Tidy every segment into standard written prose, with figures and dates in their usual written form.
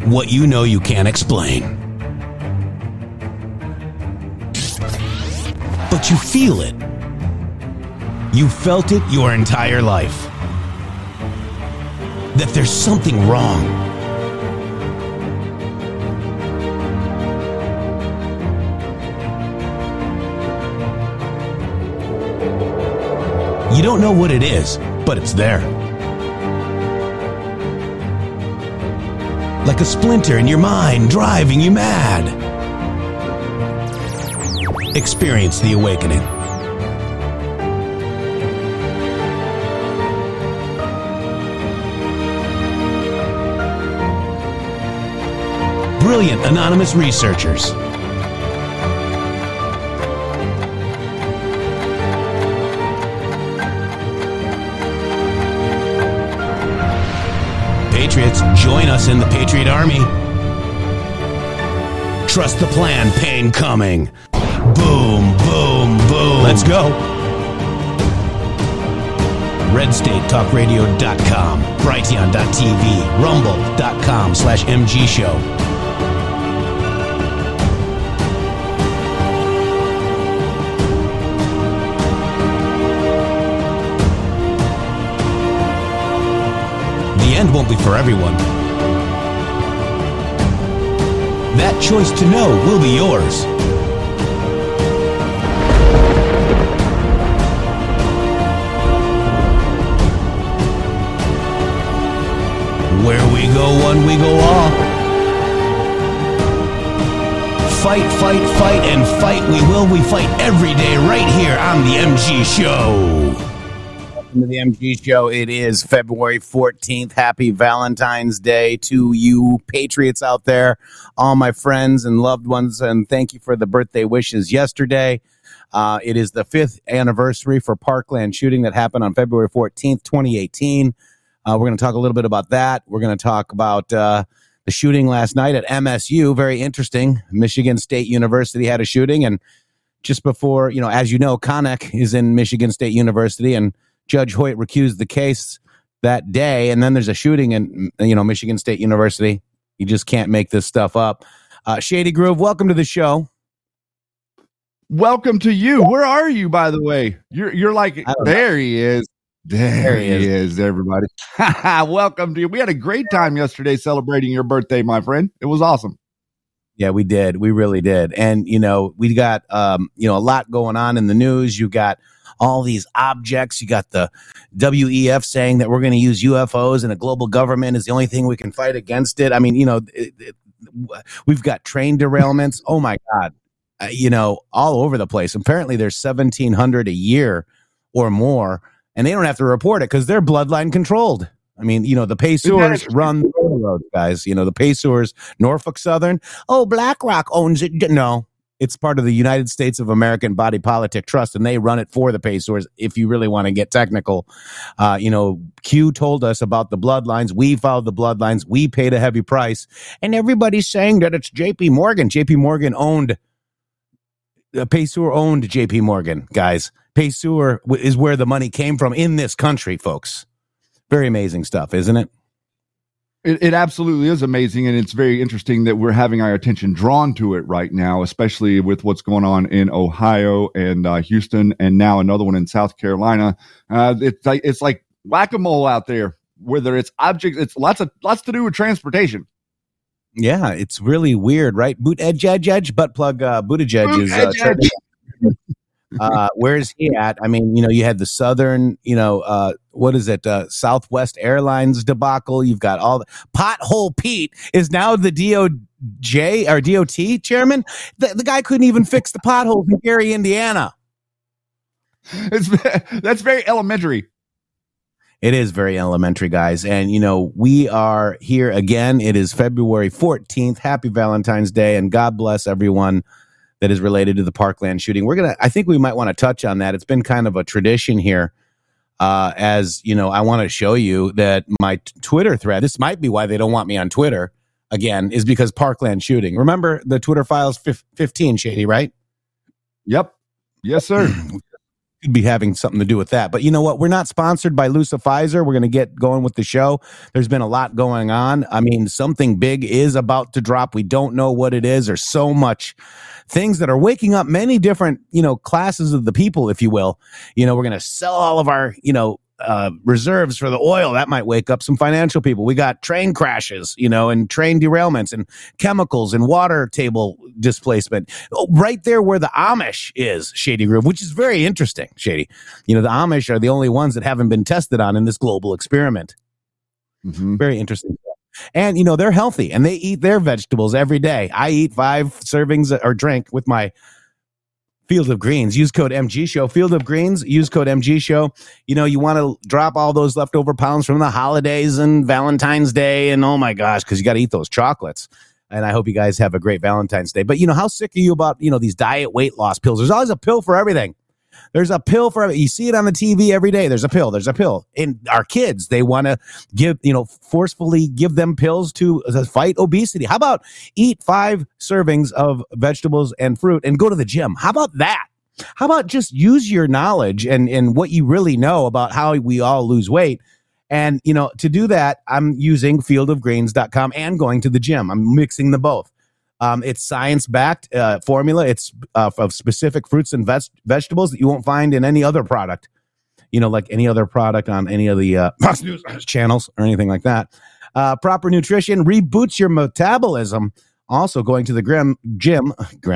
what you know you can't explain. But you feel it. You felt it your entire life. That there's something wrong. You don't know what it is, but it's there. Like a splinter in your mind, driving you mad. Experience the awakening. Brilliant anonymous researchers. Patriots, join us in the Patriot Army. Trust the plan, pain coming. Boom, boom, boom. Let's go. RedStateTalkRadio.com, Brighteon.tv, Rumble.com/MG Show. The end won't be for everyone. That choice to know will be yours. Where we go one, we go all. Fight, fight, fight, and fight we will. We fight every day right here on the MG Show. Welcome to the MG Show. It is February 14th. Happy Valentine's Day to you patriots out there, all my friends and loved ones, and thank you for the birthday wishes yesterday. It is the 5th anniversary for Parkland shooting that happened on February 14th, 2018. We're going to talk a little bit about that. We're going to talk about the shooting last night at MSU. Very interesting. Michigan State University had a shooting, and just before, as you know, Connick is in Michigan State University, and Judge Hoyt recused the case that day, and then there's a shooting in, Michigan State University. You just can't make this stuff up. Shady Groove, welcome to the show. Welcome to you. Where are you, by the way? You're like, there he is. There he is, everybody. Welcome to you. We had a great time yesterday celebrating your birthday, my friend. It was awesome. Yeah, we did. We really did. And, we got, a lot going on in the news. You got all these objects. You got the WEF saying that we're going to use UFOs and a global government is the only thing we can fight against it. I mean, we've got train derailments. Oh, my God. All over the place. Apparently, there's 1,700 a year or more, and they don't have to report it because they're bloodline controlled. I mean, the Pacers run the railroad, guys. The Pacers, Norfolk Southern. Oh, BlackRock owns it. No. It's part of the United States of American Body Politic Trust, and they run it for the Pacers, if you really want to get technical. Q told us about the bloodlines. We followed the bloodlines. We paid a heavy price. And everybody's saying that it's J.P. Morgan. J.P. Morgan Paysur owned J.P. Morgan, guys. Paysur is where the money came from in this country, folks. Very amazing stuff, isn't it? It absolutely is amazing, and it's very interesting that we're having our attention drawn to it right now, especially with what's going on in Ohio and Houston, and now another one in South Carolina. It's like whack-a-mole out there. Whether it's objects, it's lots to do with transportation. Yeah, it's really weird, right? Butt plug Buttigieg is. Where's he at? I mean, you had the Southern, what is it? Southwest Airlines debacle. You've got all the Pothole Pete is now the DOJ or DOT chairman. The guy couldn't even fix the potholes in Gary, Indiana. That's very elementary. It is very elementary, guys. And, we are here again. It is February 14th. Happy Valentine's Day, and God bless everyone that is related to the Parkland shooting. I think we might want to touch on that. It's been kind of a tradition here. I want to show you that my Twitter thread, this might be why they don't want me on Twitter again, is because Parkland shooting. Remember the Twitter files 15, Shady, right? Yep. Yes, sir. could be having something to do with that. But you know what? We're not sponsored by Pfizer. We're going to get going with the show. There's been a lot going on. I mean, something big is about to drop. We don't know what it is. There's so much things that are waking up many different, classes of the people, if you will. We're going to sell all of our, reserves for the oil. That might wake up some financial people. We got train crashes, and train derailments and chemicals and water table displacement right there where the Amish is, Shady Groove, which is very interesting, Shady. The Amish are the only ones that haven't been tested on in this global experiment. Mm-hmm. Very interesting. And, they're healthy and they eat their vegetables every day. I eat 5 servings or drink with my Field of Greens. Use code MG Show. Field of Greens. Use code MG Show. You want to drop all those leftover pounds from the holidays and Valentine's Day, and oh my gosh, because you got to eat those chocolates. And I hope you guys have a great Valentine's Day. But how sick are you about these diet weight loss pills? There's always a pill for everything. There's a pill for everything. You see it on the TV every day. There's a pill. There's a pill. And our kids, they want to give, forcefully give them pills to fight obesity. How about eat 5 servings of vegetables and fruit and go to the gym? How about that? How about just use your knowledge and what you really know about how we all lose weight? And, to do that, I'm using fieldofgreens.com and going to the gym. I'm mixing the both. It's science-backed formula. It's of specific fruits and vegetables that you won't find in any other product, like any other product on any of the Fox News channels or anything like that. Proper nutrition reboots your metabolism. Also, going to the Grim Gym,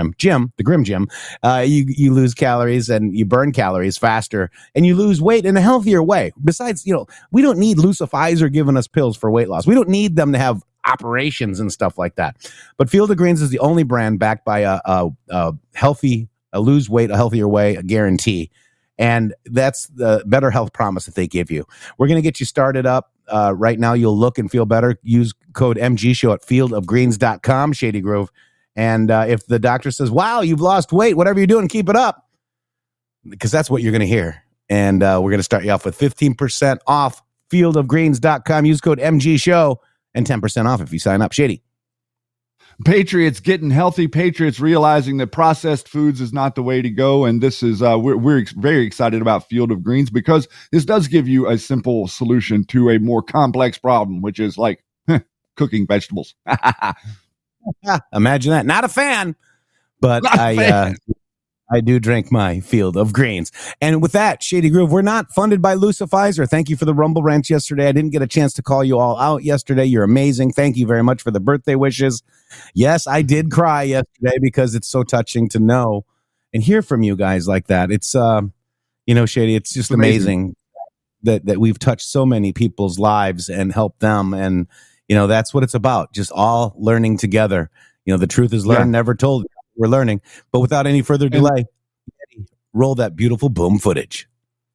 you lose calories and you burn calories faster, and you lose weight in a healthier way. Besides, we don't need Pfizer giving us pills for weight loss. We don't need them to have operations and stuff like that. But Field of Greens is the only brand backed by a healthy, lose weight a healthier way, a guarantee. And that's the better health promise that they give you. We're going to get you started up. Right now, you'll look and feel better. Use code MG Show at fieldofgreens.com, Shady Grove. And if the doctor says, wow, you've lost weight, whatever you're doing, keep it up. Because that's what you're going to hear. And we're going to start you off with 15% off fieldofgreens.com. Use code MG Show. And 10% off if you sign up. Shady. Patriots getting healthy. Patriots realizing that processed foods is not the way to go. And this is, we're very excited about Field of Greens because this does give you a simple solution to a more complex problem, which is like cooking vegetables. Imagine that. Not a fan, but I do drink my Field of Greens. And with that, Shady Groove, we're not funded by Pfizer. Thank you for the Rumble Rants yesterday. I didn't get a chance to call you all out yesterday. You're amazing. Thank you very much for the birthday wishes. Yes, I did cry yesterday because it's so touching to know and hear from you guys like that. It's, Shady, it's just amazing that we've touched so many people's lives and helped them. And, that's what it's about. Just all learning together. The truth is learned, never told. We're learning, but without any further delay, roll that beautiful boom footage.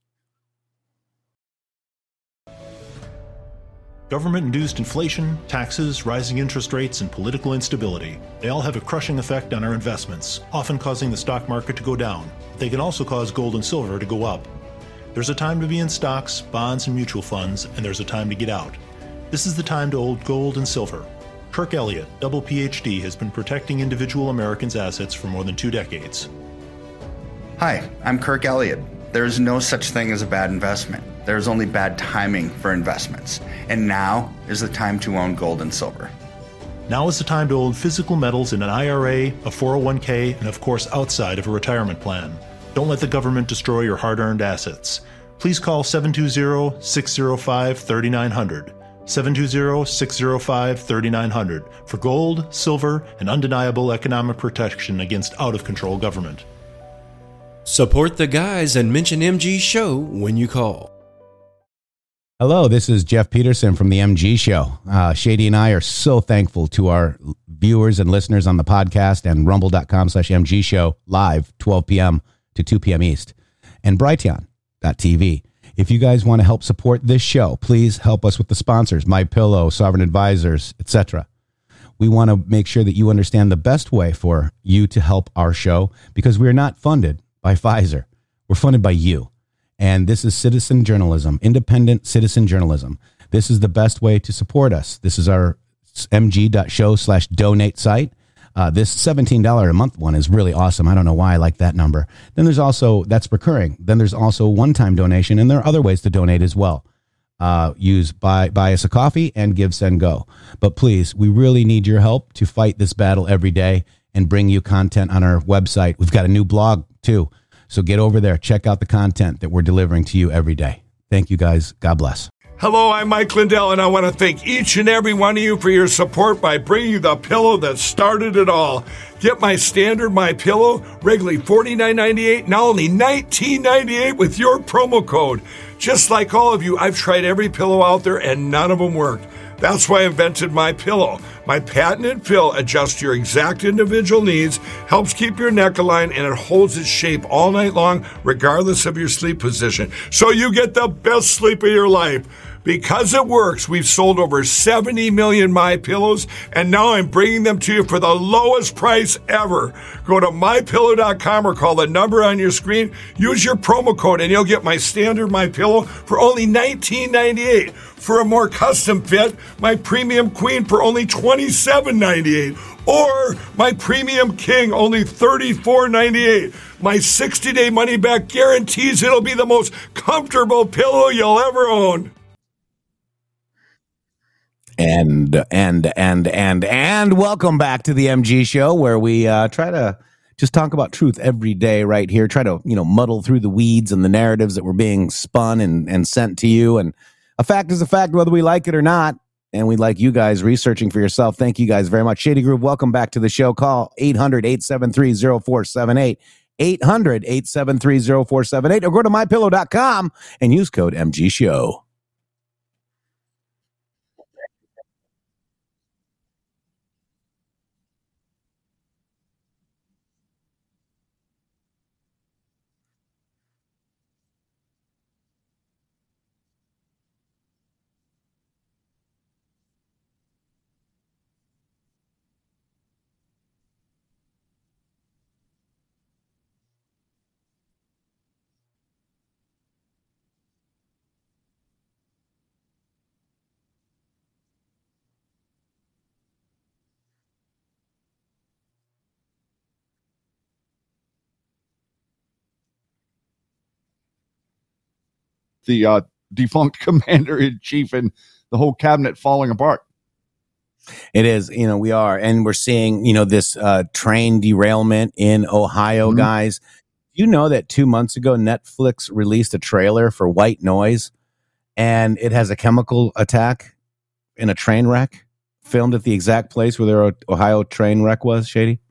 Government-induced inflation, taxes, rising interest rates, and political instability. They all have a crushing effect on our investments, often causing the stock market to go down. They can also cause gold and silver to go up. There's a time to be in stocks, bonds, and mutual funds, and there's a time to get out. This is the time to hold gold and silver. Kirk Elliott, double PhD, has been protecting individual Americans' assets for more than 2 decades. Hi, I'm Kirk Elliott. There is no such thing as a bad investment. There is only bad timing for investments. And now is the time to own gold and silver. Now is the time to own physical metals in an IRA, a 401k, and of course outside of a retirement plan. Don't let the government destroy your hard-earned assets. Please call 720-605-3900. 720-605-3900 for gold, silver, and undeniable economic protection against out-of-control government. Support the guys and mention MG Show when you call. Hello, this is Jeff Peterson from the MG Show. Shady and I are so thankful to our viewers and listeners on the podcast and rumble.com/MG Show live 12 p.m. to 2 p.m. East and Brighteon.tv. If you guys want to help support this show, please help us with the sponsors, MyPillow, Sovereign Advisors, etc. We want to make sure that you understand the best way for you to help our show because we are not funded by Pfizer. We're funded by you. And this is citizen journalism, independent citizen journalism. This is the best way to support us. This is our mg.show/donate site. This $17 a month one is really awesome. I don't know why I like that number. Then there's also, that's recurring. Then there's also one-time donation, and there are other ways to donate as well. Use buy us a coffee and Give, Send, Go. But please, we really need your help to fight this battle every day and bring you content on our website. We've got a new blog too. So get over there, check out the content that we're delivering to you every day. Thank you guys. God bless. Hello, I'm Mike Lindell, and I want to thank each and every one of you for your support by bringing you the pillow that started it all. Get my standard My Pillow, regularly $49.98, now only $19.98 with your promo code. Just like all of you, I've tried every pillow out there, and none of them worked. That's why I invented My Pillow. My patented pill adjusts your exact individual needs, helps keep your neck aligned, and it holds its shape all night long, regardless of your sleep position. So you get the best sleep of your life. Because it works, we've sold over 70 million My Pillows, and now I'm bringing them to you for the lowest price ever. Go to MyPillow.com or call the number on your screen. Use your promo code, and you'll get my standard My Pillow for only $19.98. For a more custom fit, my Premium Queen for only $27.98. Or my Premium King, only $34.98. My 60-day money-back guarantees it'll be the most comfortable pillow you'll ever own. And welcome back to the MG Show, where we try to just talk about truth every day right here. Try to, muddle through the weeds and the narratives that were being spun and sent to you. And a fact is a fact, whether we like it or not. And we'd like you guys researching for yourself. Thank you guys very much. Shady Groove, welcome back to the show. Call 800-873-0478. 800-873-0478. Or go to MyPillow.com and use code MG Show. The defunct commander-in-chief and the whole cabinet falling apart. It is, we are. And we're seeing, this train derailment in Ohio, guys. You know that 2 months ago, Netflix released a trailer for White Noise, and it has a chemical attack in a train wreck filmed at the exact place where their Ohio train wreck was, Shady?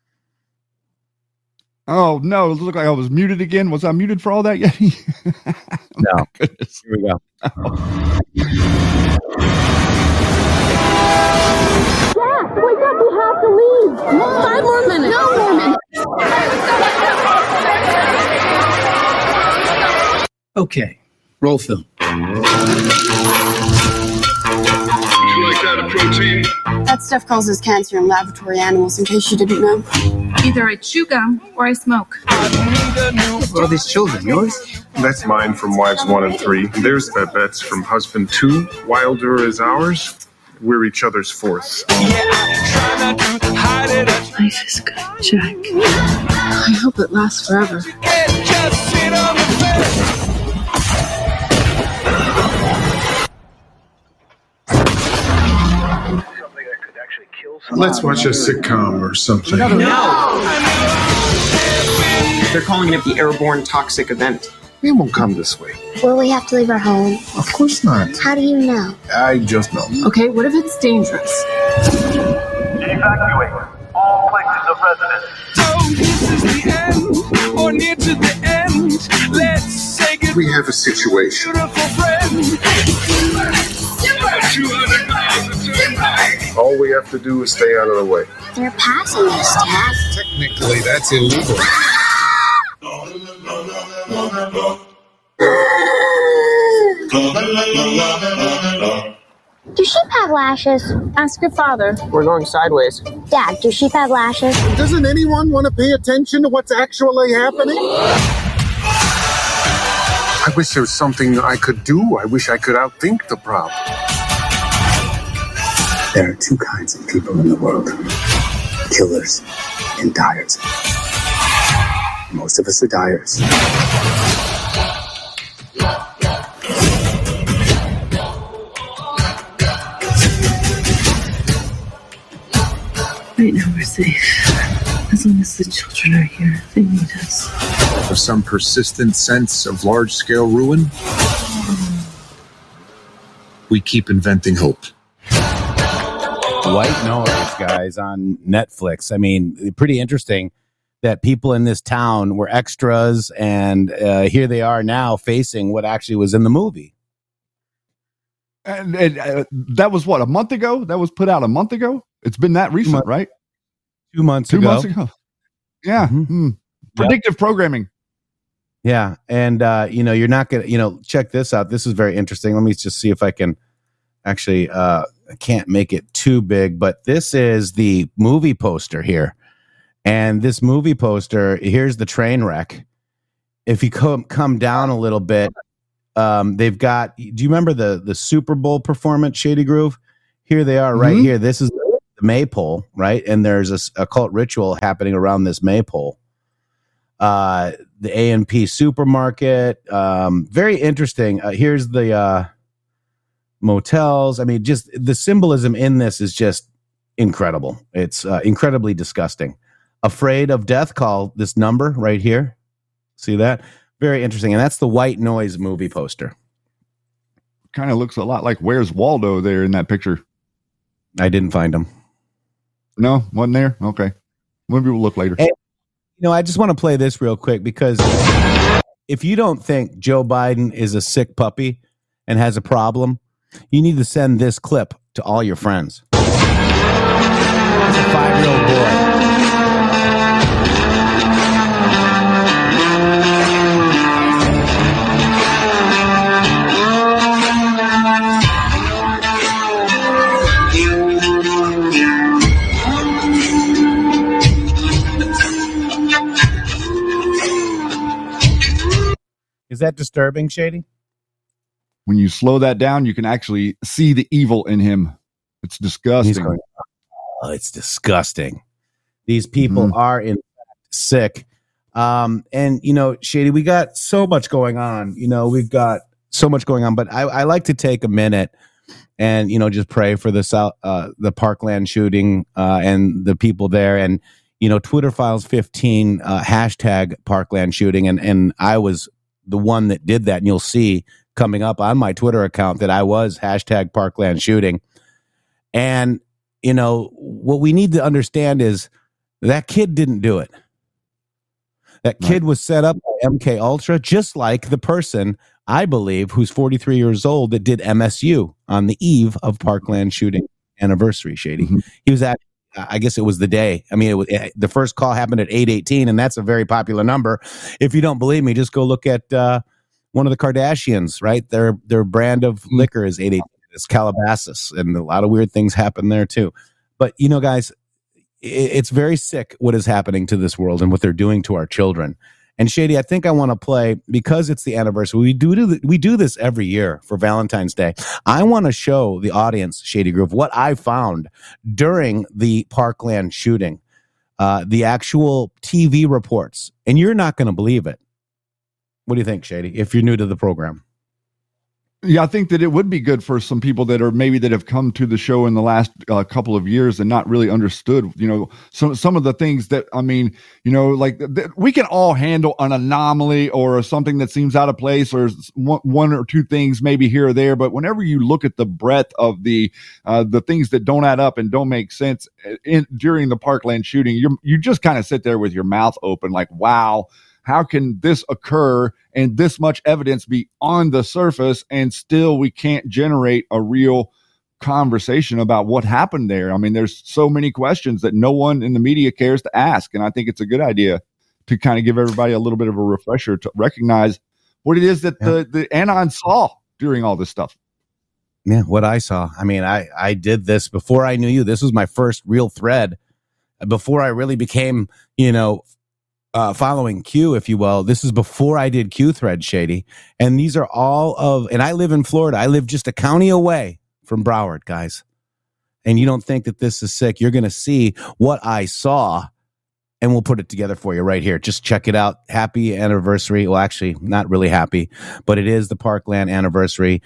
Oh, no. It looked like I was muted again. Was I muted for all that yet? No. Goodness. Here we go. Jack, wake up. We have to leave. 5 more minutes. No more minutes. Okay. Roll film. Protein. That stuff causes cancer in laboratory animals, in case you didn't know. Either I chew gum or I smoke. What are these children? Yours? That's mine from wives 1 and 3. There's Babette's from husband 2. Wilder is ours. We're each other's 4th. Life is good, Jack. I hope it lasts forever. Let's watch a sitcom or something. No! They're calling it the airborne toxic event. It won't come this way. Will we have to leave our home? Of course not. How do you know? I just know. Okay, what if it's dangerous? Evacuate all places of residence. So this is the end, or near to the end. Let's say goodbye. We have a situation. Beautiful friend. All we have to do is stay out of the way. They're passing us, Dad. Technically, that's illegal. Do sheep have lashes? Ask your father. We're going sideways. Dad, do sheep have lashes? Doesn't anyone want to pay attention to what's actually happening? I wish there was something I could do. I wish I could outthink the problem. There are 2 kinds of people in the world. killers and dyers. Most of us are dyers. Right now we're safe. As long as the children are here, they need us. For some persistent sense of large-scale ruin, we keep inventing hope. White Noise, guys, on Netflix. I mean, pretty interesting that people in this town were extras, and here they are now facing what actually was in the movie. And that was what, a month ago? That was put out a month ago? It's been that recent, right? 2 months ago. 2 months ago. Yeah. Mm-hmm. Predictive programming. Yeah. And, you're not going to, check this out. This is very interesting. Let me just see if I can actually, I can't make it too big, but this is the movie poster here. And this movie poster, here's the train wreck. If you come down a little bit, they've got, do you remember the Super Bowl performance, Shady Groove? Here they are right here. This is the maypole, right? And there's a cult ritual happening around this maypole. The A&P supermarket, very interesting. Here's the motels. I mean, just the symbolism in this is just incredible. It's incredibly disgusting. Afraid of Death, call this number right here. See that? Very interesting. And that's the White Noise movie poster. Kind of looks a lot like Where's Waldo there in that picture. I didn't find him. No, wasn't there? Okay. Maybe we'll look later. Hey, I just want to play this real quick, because if you don't think Joe Biden is a sick puppy and has a problem, you need to send this clip to all your friends. It's a 5-year-old boy. Is that disturbing, Shady? When you slow that down, you can actually see the evil in him. It's disgusting. It's disgusting. These people are in fact sick. And Shady, we got so much going on. We've got so much going on, but I like to take a minute and, just pray for the Parkland shooting and the people there. And, Twitter Files 15 hashtag Parkland shooting. And I was the one that did that. And you'll see coming up on my Twitter account that I was hashtag Parkland shooting. And, what we need to understand is that kid didn't do it. That kid was set up by MK Ultra, just like the person, I believe, who's 43 years old that did MSU on the eve of Parkland shooting anniversary, Shady. He was at, I guess it was the day. I mean, the first call happened at 8:18, and that's a very popular number. If you don't believe me, just go look at one of the Kardashians, right? Their brand of liquor is 8:18. It's Calabasas, and a lot of weird things happen there too. But, guys, it's very sick what is happening to this world and what they're doing to our children. And Shady, I think I want to play, because it's the anniversary. We do this every year for Valentine's Day. I want to show the audience, Shady Groove, what I found during the Parkland shooting, the actual TV reports, and you're not going to believe it. What do you think, Shady, if you're new to the program? Yeah, I think that it would be good for some people that have come to the show in the last couple of years and not really understood, some of the things that, we can all handle an anomaly or something that seems out of place, or one or two things maybe here or there. But whenever you look at the breadth of the things that don't add up and don't make sense during the Parkland shooting, you just kind of sit there with your mouth open like, wow. How can this occur and this much evidence be on the surface and still we can't generate a real conversation about what happened there? I mean, there's so many questions that no one in the media cares to ask. And I think it's a good idea to kind of give everybody a little bit of a refresher to recognize what it is that the Anon saw during all this stuff. Yeah, what I saw. I mean, I did this before I knew you. This was my first real thread before I really became, following Q, if you will. This is before I did Q thread, Shady. And these are all and I live in Florida. I live just a county away from Broward, guys. and you don't think that this is sick, you're going to see what I saw, and we'll put it together for you right here. Just check it out. Happy anniversary. Well, actually, not really happy, but it is the Parkland anniversary.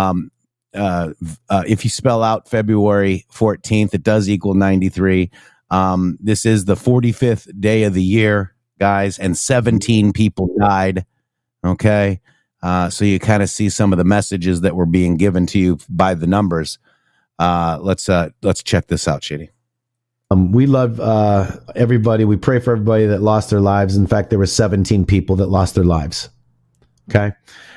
If you spell out February 14th, it does equal 93. This is the 45th day of the year, guys, and 17 people died. Okay. So you kind of see some of the messages that were being given to you by the numbers. Let's check this out, Shady. We love everybody. We pray for everybody that lost their lives. In fact, there were 17 people that lost their lives. Okay.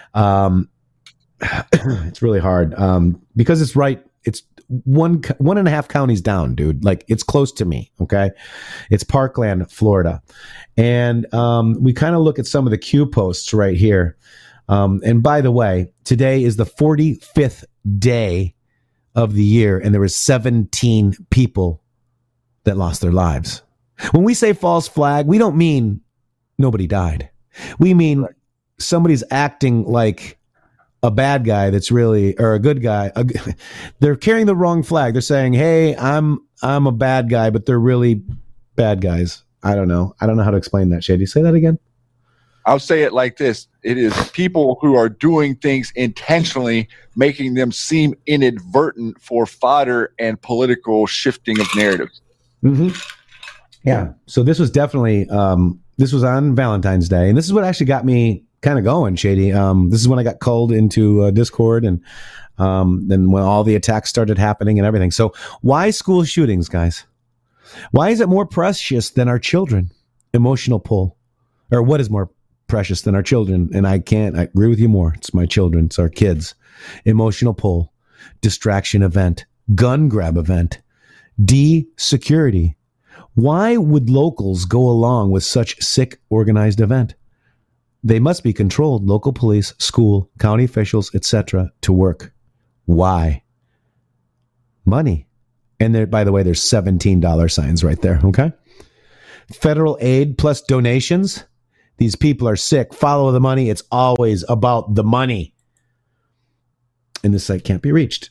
It's really hard because it's right. It's one and a half counties down, dude. Like, it's close to me. Okay. It's Parkland, Florida. And we kind of look at some of the Q posts right here. And by the way, today is the 45th day of the year, and there were 17 people that lost their lives. When we say false flag, we don't mean nobody died. We mean somebody's acting like a bad guy that's really, or a good guy. They're carrying the wrong flag. They're saying, hey, I'm a bad guy, but they're really bad guys. I don't know how to explain that. Shady, say that again. I'll say it like this. It is people who are doing things intentionally, making them seem inadvertent for fodder and political shifting of narratives. Mm-hmm. Yeah. So this was definitely, this was on Valentine's Day. And this is what actually got me kind of going, Shady. This is when I got called into Discord, and then when all the attacks started happening and everything. So why school shootings, guys? Why is it more precious than our children? Emotional pull. Or what is more precious than our children? And I agree with you more. It's my children. It's our kids. Emotional pull. Distraction event. Gun grab event. D-security. Why would locals go along with such sick organized event? They must be controlled. Local police, school, county officials, etc. to work. Why? Money. And there, by the way, there's $17 signs right there. Okay. Federal aid plus donations. These people are sick. Follow the money. It's always about the money. And this site can't be reached.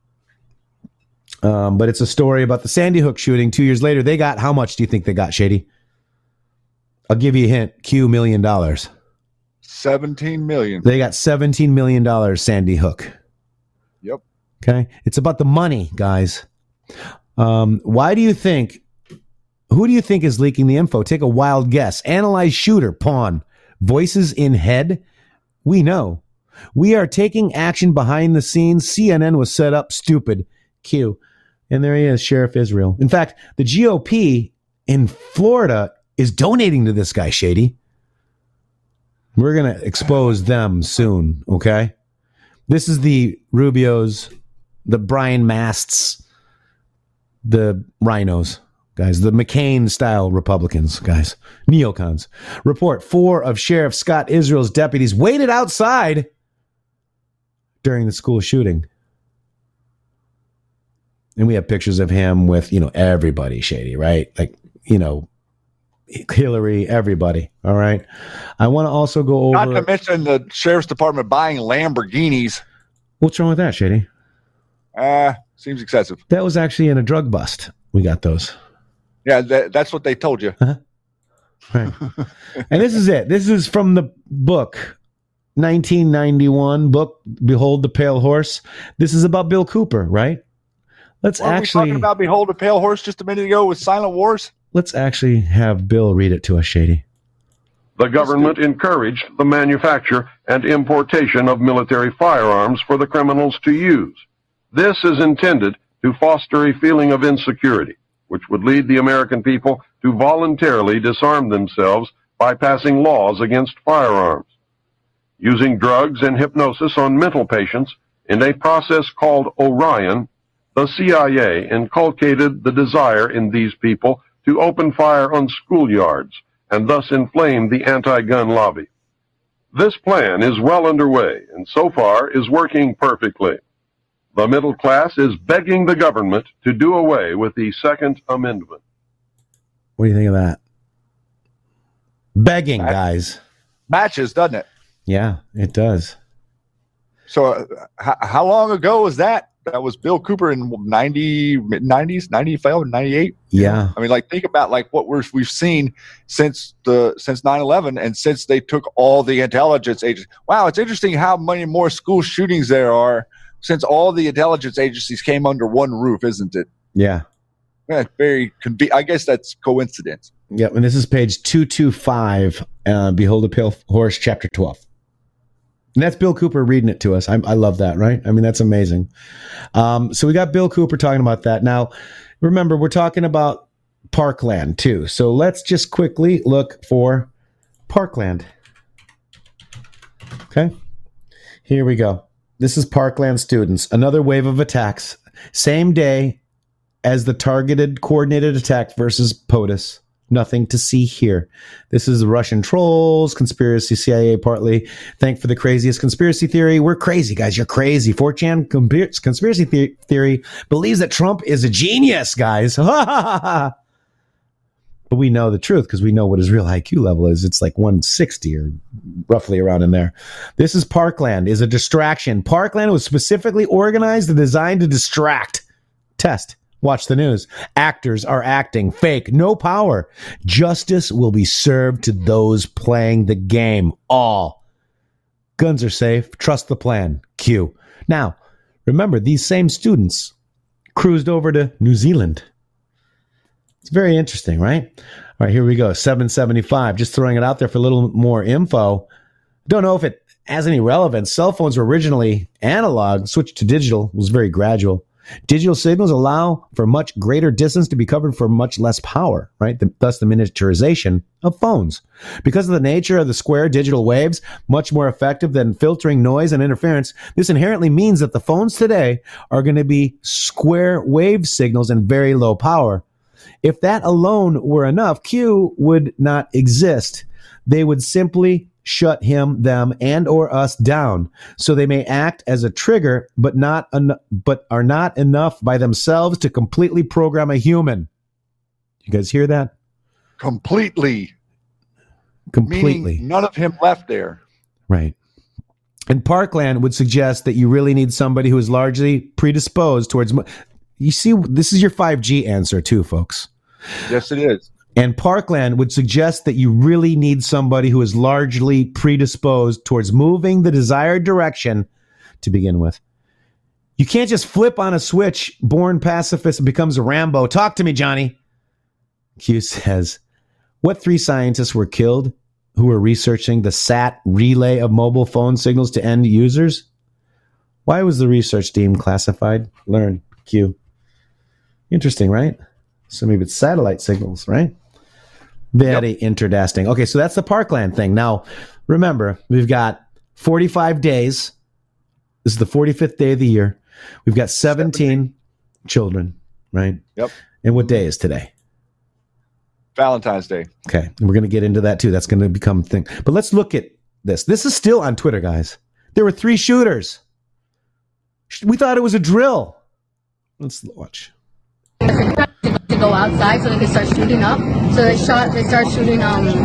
But it's a story about the Sandy Hook shooting 2 years later. They got, how much do you think they got, Shady? I'll give you a hint. $1 million. $17 million. They got $17 million, Sandy Hook. Yep. Okay. It's about the money, guys. Why do you think, who do you think is leaking the info? Take a wild guess. Analyze shooter, pawn, voices in head. We know. We are taking action behind the scenes. CNN was set up, stupid. Q. And there he is, Sheriff Israel. In fact, the GOP in Florida is donating to this guy, Shady. We're going to expose them soon, okay? This is the Rubios, the Brian Masts, the Rhinos, guys, the McCain-style Republicans, guys, neocons. Report 4 of Sheriff Scott Israel's deputies waited outside during the school shooting. And we have pictures of him with, everybody, Shady, right? Like, Hillary, everybody. All right. I want to also go over. Not to mention the sheriff's department buying Lamborghinis. What's wrong with that, Shady? Seems excessive. That was actually in a drug bust. We got those. Yeah, that's what they told you. Uh-huh. Right. And this is it. This is from the book, 1991 book, Behold the Pale Horse. This is about Bill Cooper, right? Let's Weren't actually we talking about Behold a Pale Horse just a minute ago with Silent Wars. Let's actually have Bill read it to us, Shady. The government encouraged the manufacture and importation of military firearms for the criminals to use. This is intended to foster a feeling of insecurity, which would lead the American people to voluntarily disarm themselves by passing laws against firearms. Using drugs and hypnosis on mental patients in a process called Orion, the CIA inculcated the desire in these people to open fire on schoolyards and thus inflame the anti-gun lobby. This plan is well underway and so far is working perfectly. The middle class is begging the government to do away with the Second Amendment. What do you think of that? Begging, guys. Matches, doesn't it? Yeah, it does. So how long ago was that? That was Bill Cooper in mid-90s, 95, 98. Yeah. I mean, like, think about like what we've seen since 9/11 and since they took all the intelligence agencies. Wow, it's interesting how many more school shootings there are since all the intelligence agencies came under one roof, isn't it? Yeah. That's I guess that's coincidence. Yeah, and this is page 225, Behold a Pale Horse, chapter 12. And that's Bill Cooper reading it to us. I love that, right? I mean, that's amazing. So we got Bill Cooper talking about that. Now, remember, we're talking about Parkland, too. So let's just quickly look for Parkland. Okay. Here we go. This is Parkland students. Another wave of attacks. Same day as the targeted coordinated attack versus POTUS. Nothing to see here. This is the Russian trolls, conspiracy, CIA partly. Thank for the craziest conspiracy theory. We're crazy, guys. You're crazy. 4chan conspiracy theory believes that Trump is a genius, guys. But we know the truth because we know what his real IQ level is. It's like 160 or roughly around in there. This is Parkland, is a distraction. Parkland was specifically organized and designed to distract. Test. Watch the news. Actors are acting. Fake. No power. Justice will be served to those playing the game. All. Guns are safe. Trust the plan. Q. Now, remember, these same students cruised over to New Zealand. It's very interesting, right? All right, here we go. 775. Just throwing it out there for a little more info. Don't know if it has any relevance. Cell phones were originally analog, switched to digital. It was very gradual. Digital signals allow for much greater distance to be covered for much less power, right? Thus the miniaturization of phones. Because of the nature of the square digital waves, much more effective than filtering noise and interference, this inherently means that the phones today are going to be square wave signals and very low power. If that alone were enough, Q would not exist. They would simply shut him, them, and or us down. So they may act as a trigger, but are not enough by themselves to completely program a human. You guys hear that? Completely. Meaning none of him left there. Right. And Parkland would suggest that you really need somebody who is largely predisposed towards... You see, this is your 5G answer too, folks. Yes, it is. And Parkland would suggest that you really need somebody who is largely predisposed towards moving the desired direction to begin with. You can't just flip on a switch, born pacifist, and becomes a Rambo. Talk to me, Johnny. Q says, what 3 scientists were killed who were researching the SAT relay of mobile phone signals to end users? Why was the research deemed classified? Learn, Q. Interesting, right? So maybe it's satellite signals, right? Very interesting. Okay, so that's the Parkland thing. Now, remember, we've got 45 days. This is the 45th day of the year. We've got 17 children, right? Yep. And what day is today? Valentine's Day. Okay, and we're going to get into that too. That's going to become a thing. But let's look at this. This is still on Twitter, guys. There were 3 shooters. We thought it was a drill. Let's watch. To go outside so they could start shooting up. So they start shooting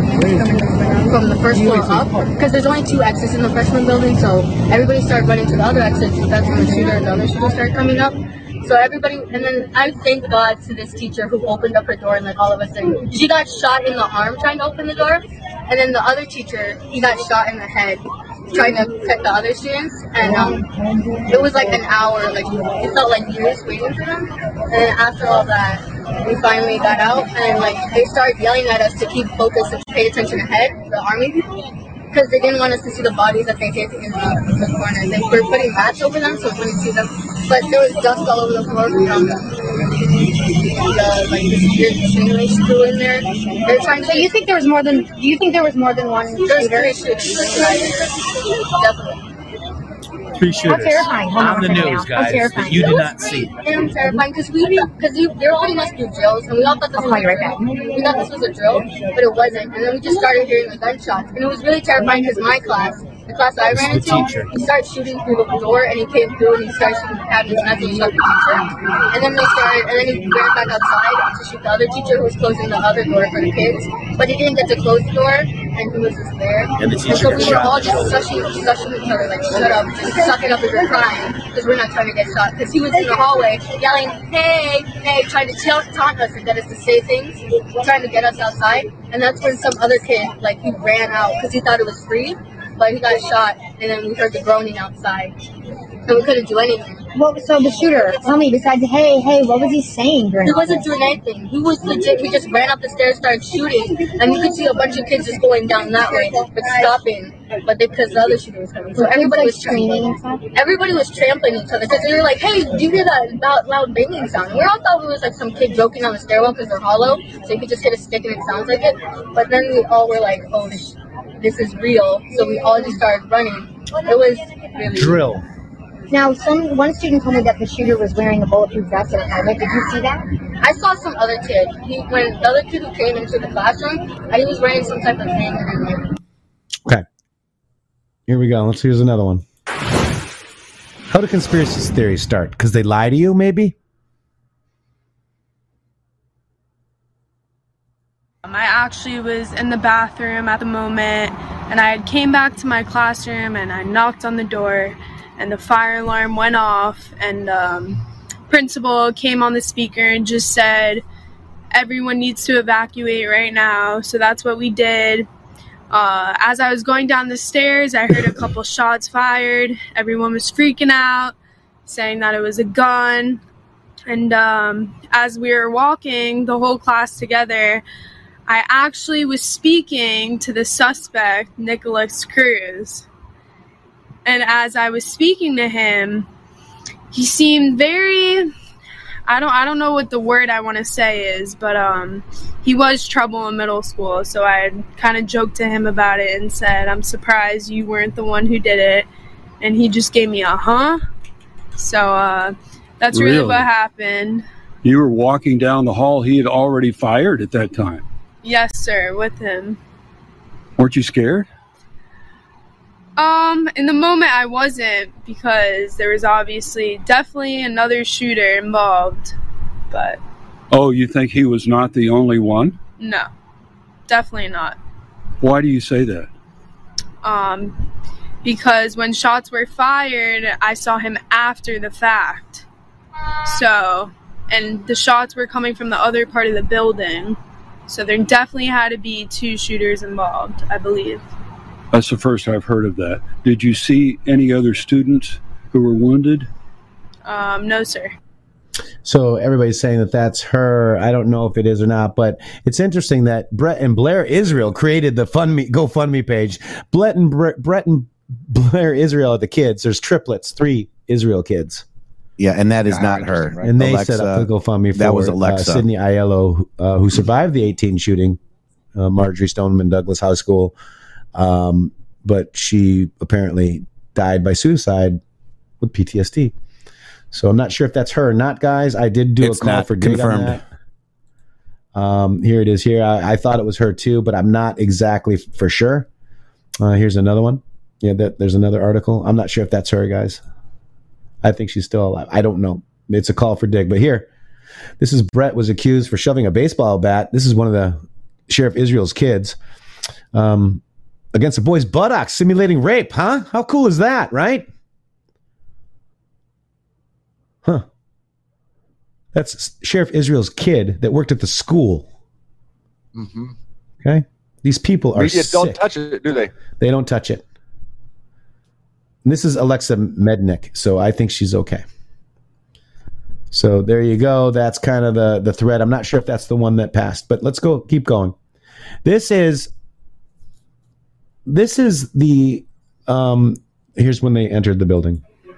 from the first floor up because there's only 2 exits in the freshman building. So everybody started running to the other exits. That's when the shooter and the other shooter started coming up. So everybody, and then I thank God to this teacher who opened up her door and like all of us thing. She got shot in the arm trying to open the door, and then the other teacher, he got shot in the head trying to protect the other students, and it was like an hour, like it felt like years waiting for them. And then after all that, we finally got out, and like they started yelling at us to keep focused and pay attention ahead, the army people, because they didn't want us to see the bodies that they hit in the corner. They were putting mats over them so we couldn't see them, but there was dust all over the floor from the security simulation crew in there. They're trying to. So you think there was more than? Do you think there was more than one shooter? There's 3 shooters. Definitely. 3 shooters. How terrifying. On the news, guys, that you did not see. Damn terrifying because they were putting us through drills, and we all thought this was a drill. We thought this was a drill, but it wasn't. And then we just started hearing the gunshots, and it was really terrifying because my class, the class I ran into, he started shooting through the door, and he came through, and he started shooting the cabinets, and that's when he shot the teacher. And then he ran back outside to shoot the other teacher who was closing the other door for the kids, but he didn't get to close the door. and he was just there. And the teacher so got we were shot all in the shoulder. just shushing each other, like, shut up, just suck it up if you're crying, because we're not trying to get shot. Because he was in the hallway yelling, hey, hey, trying to taunt us and get us to say things, trying to get us outside. And that's when some other kid, like, he ran out because he thought it was free, but he got shot, and then we heard the groaning outside. And we couldn't do anything. So the shooter, tell me, besides, hey, what was he saying during He wasn't doing anything. He was legit. He just ran up the stairs, started shooting, and you could see a bunch of kids just going down that way, but stopping. But because the other shooter was coming, so everybody was screaming and stuff. Everybody was trampling each other because they were like, "Hey, do you hear that loud banging sound?" We all thought it was like some kid joking on the stairwell because they're hollow, so you could just hit a stick and it sounds like it. But then we all were like, "Oh, this is real!" So we all just started running. It was really drill. Now, one student told me that the shooter was wearing a bulletproof vest and a helmet. Did you see that? I saw some other kid. When the other kid who came into the classroom, he was wearing some type of thing. Okay. Here we go. Here's another one. How do conspiracy theories start? Because they lie to you, maybe? I actually was in the bathroom at the moment, and I came back to my classroom, and I knocked on the door, and the fire alarm went off, and principal came on the speaker and just said, everyone needs to evacuate right now. So that's what we did. As I was going down the stairs, I heard a couple shots fired. Everyone was freaking out, saying that it was a gun. And as we were walking, the whole class together, I actually was speaking to the suspect, Nicholas Cruz. And as I was speaking to him, he seemed very, I don't know what the word I want to say is, but he was trouble in middle school. So I kind of joked to him about it and said, I'm surprised you weren't the one who did it. And he just gave me a huh. So that's really what happened. You were walking down the hall. He had already fired at that time. Yes, sir, with him. Weren't you scared? In the moment I wasn't, because there was definitely another shooter involved, but... Oh, you think he was not the only one? No, definitely not. Why do you say that? Because when shots were fired, I saw him after the fact. So, and the shots were coming from the other part of the building. So there definitely had to be two shooters involved, I believe. That's the first I've heard of that. Did you see any other students who were wounded? No, sir. So everybody's saying that that's her. I don't know if it is or not, but it's interesting that Brett and Blair Israel created the GoFundMe page. Brett and Blair Israel are the kids. There's triplets, 3 Israel kids. Yeah, and that is not her. Right? And they set up the GoFundMe for that was Alexa. Sydney Aiello, who survived the 18 shooting, Marjorie Stoneman Douglas High School. But she apparently died by suicide with PTSD. So I'm not sure if that's her or not, guys. I did do a call for dig on that. Here it is here. I thought it was her too, but I'm not exactly for sure. Here's another one. Yeah, there's another article. I'm not sure if that's her, guys. I think she's still alive. I don't know. It's a call for dig. But here, this is Brett was accused for shoving a baseball bat. This is one of the Sheriff Israel's kids. Against a boy's buttocks, simulating rape, huh? How cool is that, right? Huh. That's Sheriff Israel's kid that worked at the school. Mm-hmm. Okay? These people are sick. Don't touch it, do they? They don't touch it. And this is Alexa Mednick, so I think she's okay. So there you go. That's kind of the thread. I'm not sure if that's the one that passed, but let's go. Keep going. This is the here's when they entered the building.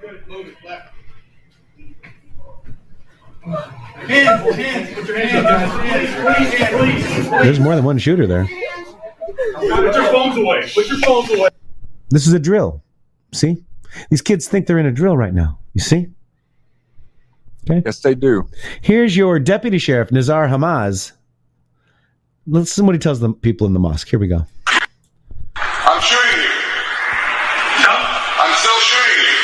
Hands, put your hands up. Please. There's more than one shooter there. Put your phones away. Put your phones away. This is a drill. See? These kids think they're in a drill right now. You see? Okay. Yes, they do. Here's your deputy sheriff, Nizar Hamaz. Listen what he tells the people in the mosque. Here we go. I'm shooting you. No. I'm still shooting you.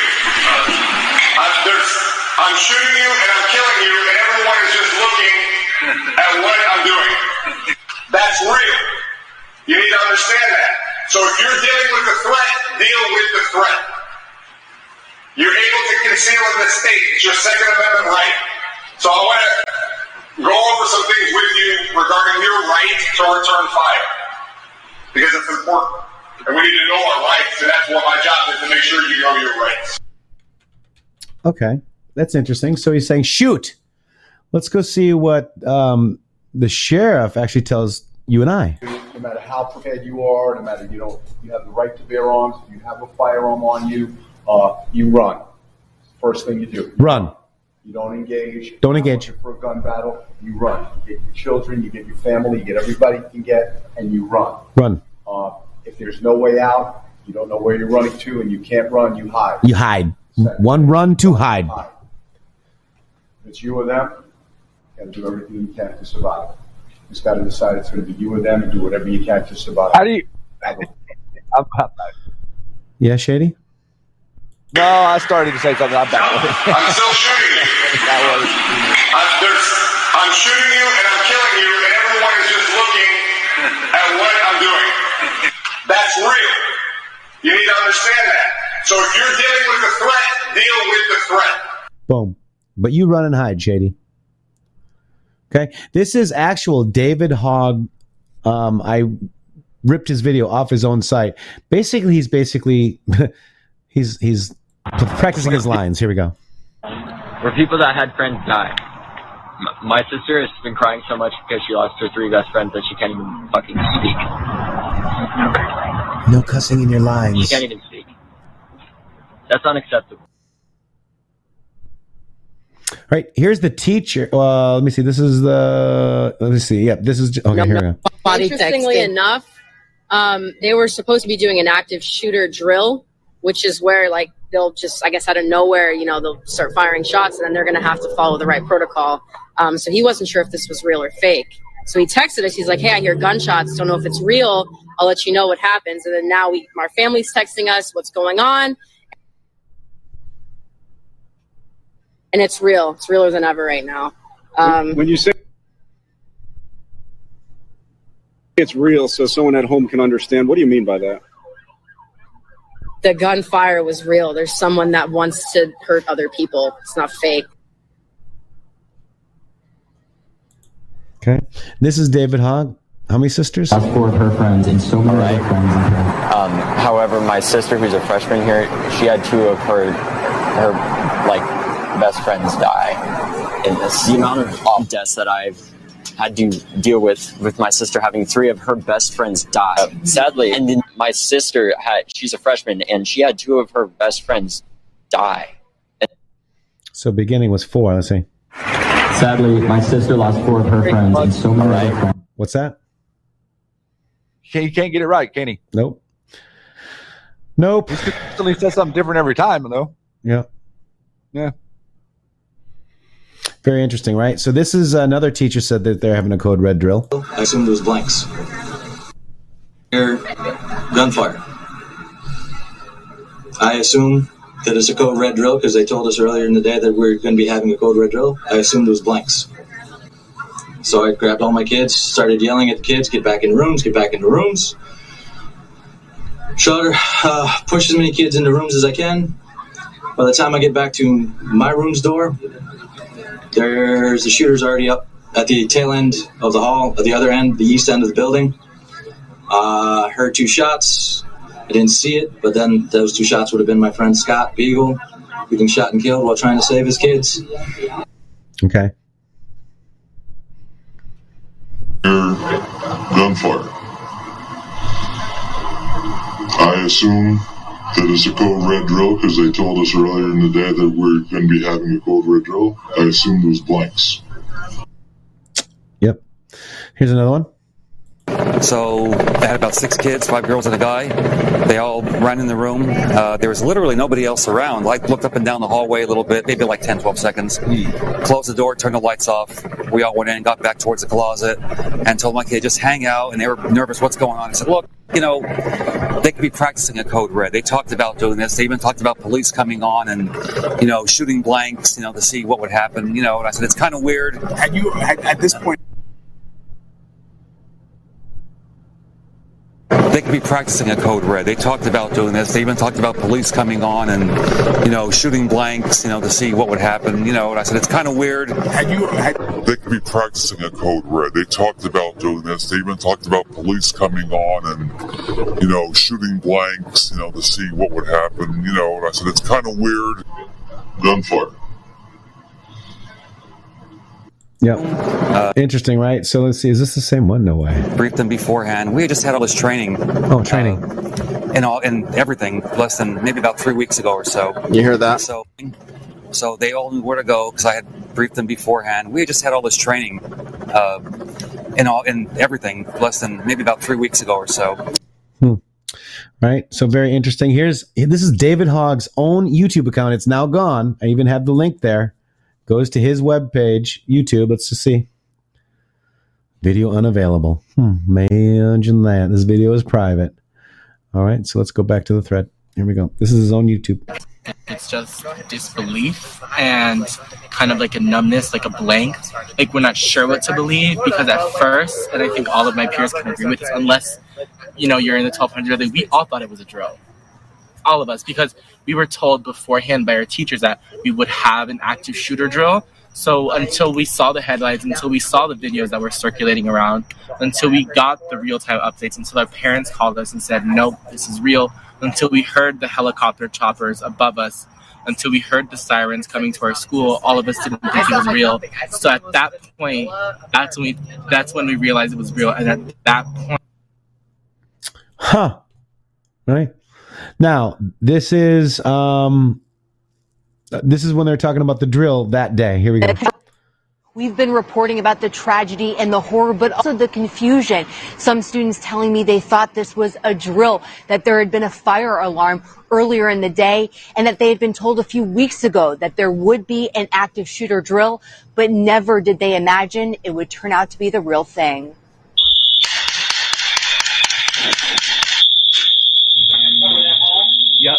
I'm shooting you and I'm killing you, and everyone is just looking at what I'm doing. That's real. You need to understand that. So if you're dealing with the threat, deal with the threat. You're able to conceal in the state. It's your Second Amendment right. So I want to go over some things with you regarding your right to return fire. Because it's important. And we need to know our rights, and that's what my job is, to make sure you know your rights. Okay, that's interesting. So he's saying, shoot. Let's go see what the sheriff actually tells you and I. No matter how prepared you are, no matter you have the right to bear arms, if you have a firearm on you, you run. First thing you do. Run. You don't engage. Don't engage. For a gun battle, you run. You get your children, you get your family, you get everybody you can get, and you run. Run. If there's no way out, you don't know where you're running to, and you can't run, you hide. You hide. One run to hide. If it's you or them, you got to do everything you can to survive. You just got to decide it's going to be you or them and do whatever you can to survive. How do you... Yeah, Shady? No, I started to say something. I'm back. I'm still shooting you. I'm shooting you and I'm killing you, and everyone is just looking at what I'm doing. That's real. You need to understand that. So if you're dealing with the threat, deal with the threat. Boom. But you run and hide, Shady. Okay. This is actual David Hogg. I ripped his video off his own site. Basically, he's practicing his lines. Here we go. We're people that had friends die. My sister has been crying so much because she lost her 3 best friends that she can't even fucking speak. No cussing in your lines. She can't even speak. That's unacceptable. All right, here's the teacher. Well, let me see. This is the. Let me see. Yep, this is. Okay, here we go. Interestingly enough, they were supposed to be doing an active shooter drill, which is where like they'll just, I guess, out of nowhere, they'll start firing shots, and then they're going to have to follow the right protocol. So he wasn't sure if this was real or fake. So he texted us. He's like, "Hey, I hear gunshots. Don't know if it's real. I'll let you know what happens." And then now our family's texting us what's going on. And it's real. It's realer than ever right now. When you say it's real, so someone at home can understand, what do you mean by that? The gunfire was real. There's someone that wants to hurt other people. It's not fake. Okay. This is David Hogg. How many sisters? 4 of her friends and so many other friends. However, my sister, who's a freshman here, she had 2 of her best friends die in this. The amount of deaths that I've had to deal with my sister having 3 of her best friends die. Sadly, and then my sister she's a freshman, and she had 2 of her best friends die. So beginning was 4, let's see. Sadly, my sister lost 4 of her friends and so many other friends. What's that? He can't get it right, can he? Nope. He constantly says something different every time, though. Yeah. Yeah. Very interesting, right? So this is another teacher said that they're having a code red drill. I assumed it was blanks. Here, gunfire. I assume that it's a code red drill because they told us earlier in the day that we're going to be having a code red drill. I assumed it was blanks. So I grabbed all my kids, started yelling at the kids, get back in the rooms, get back in the rooms. Push as many kids into rooms as I can. By the time I get back to my room's door, there's the shooters already up at the tail end of the hall, at the other end, the east end of the building. Heard 2 shots. I didn't see it, but then those 2 shots would have been my friend Scott Beagle, getting shot and killed while trying to save his kids. Okay. Gunfire. I assume that it's a code red drill because they told us earlier in the day that we're going to be having a code red drill. I assumed it was blanks. Yep. Here's another one. So they had about 6 kids, 5 girls and a guy. They all ran in the room. There was literally nobody else around. I looked up and down the hallway a little bit, maybe like 10, 12 seconds. Closed the door, turned the lights off. We all went in, got back towards the closet, and told my kid, just hang out. And they were nervous, what's going on? I said, look, they could be practicing a code red. They talked about doing this. They even talked about police coming on and, shooting blanks, to see what would happen. And I said, it's kind of weird. Had you, at this point, they could be practicing a code red. They talked about doing this. They even talked about police coming on and, shooting blanks, to see what would happen. And I said, it's kind of weird. They could be practicing a code red. They talked about doing this. They even talked about police coming on and, shooting blanks, to see what would happen. And I said, it's kind of weird. Gunfire. Yep. Interesting, right? So let's see. Is this the same one? No way. Briefed them beforehand. We had just had all this training. Oh, training. And everything less than maybe about 3 weeks ago or so. You hear that? So they all knew where to go because I had briefed them beforehand. We had just had all this training and everything less than maybe about 3 weeks ago or so. Right. So very interesting. This is David Hogg's own YouTube account. It's now gone. I even have the link there. Goes to his webpage, YouTube. Let's just see. Video unavailable. Imagine that. This video is private. All right. So let's go back to the thread. Here we go. This is his own YouTube. It's just disbelief and kind of like a numbness, like a blank. Like we're not sure what to believe because at first, and I think all of my peers can agree with this, unless, you're in the 1200, we all thought it was a drill. All of us, because we were told beforehand by our teachers that we would have an active shooter drill. So until we saw the headlines, until we saw the videos that were circulating around, until we got the real-time updates, until our parents called us and said, nope, this is real, until we heard the helicopter choppers above us, until we heard the sirens coming to our school, all of us didn't think it was real. So at that point, that's when we realized it was real. And at that point... Right. Now, this is when they're talking about the drill that day. Here we go. We've been reporting about the tragedy and the horror, but also the confusion. Some students telling me they thought this was a drill, that there had been a fire alarm earlier in the day, and that they had been told a few weeks ago that there would be an active shooter drill, but never did they imagine it would turn out to be the real thing. Yep.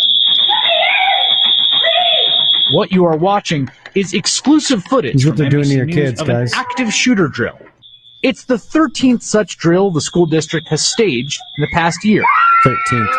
What you are watching is exclusive footage. This is what they're doing to your kids, of guys. An active shooter drill. It's the 13th such drill the school district has staged in the past year. 13th.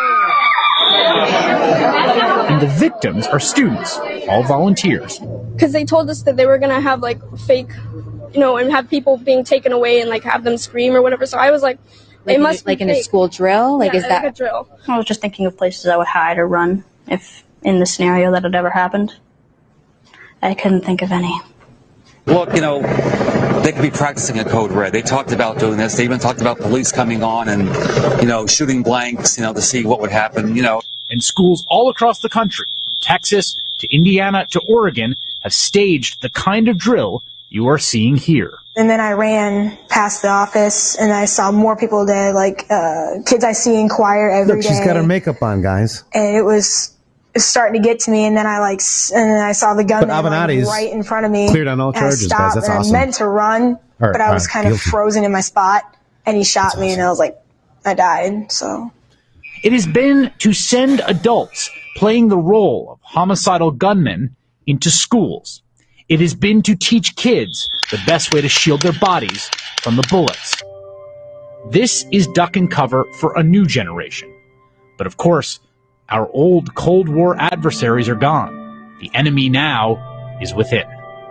And the victims are students, all volunteers. Because they told us that they were going to have like fake, and have people being taken away and like have them scream or whatever. So I was like, it must be like in fake. a school drill? Like, Yeah, is that like a drill? I was just thinking of places I would hide or run if in the scenario that had ever happened. I couldn't think of any. Look, they could be practicing a code red. They talked about doing this. They even talked about police coming on and, shooting blanks, to see what would happen, And schools all across the country, from Texas to Indiana to Oregon, have staged the kind of drill you are seeing here. And then I ran past the office and I saw more people there, like kids I see in choir every day. Look, she's got her makeup on, guys. And it was starting to get to me, and then I saw the gunman right in front of me. Cleared on all charges, and I stopped, guys. That's and awesome. I meant to run, but I was kind of frozen in my spot, and he shot me, and I was like, I died. So it has been to send adults playing the role of homicidal gunmen into schools. It has been to teach kids the best way to shield their bodies from the bullets. This is duck and cover for a new generation. But of course, our old Cold War adversaries are gone. The enemy now is within.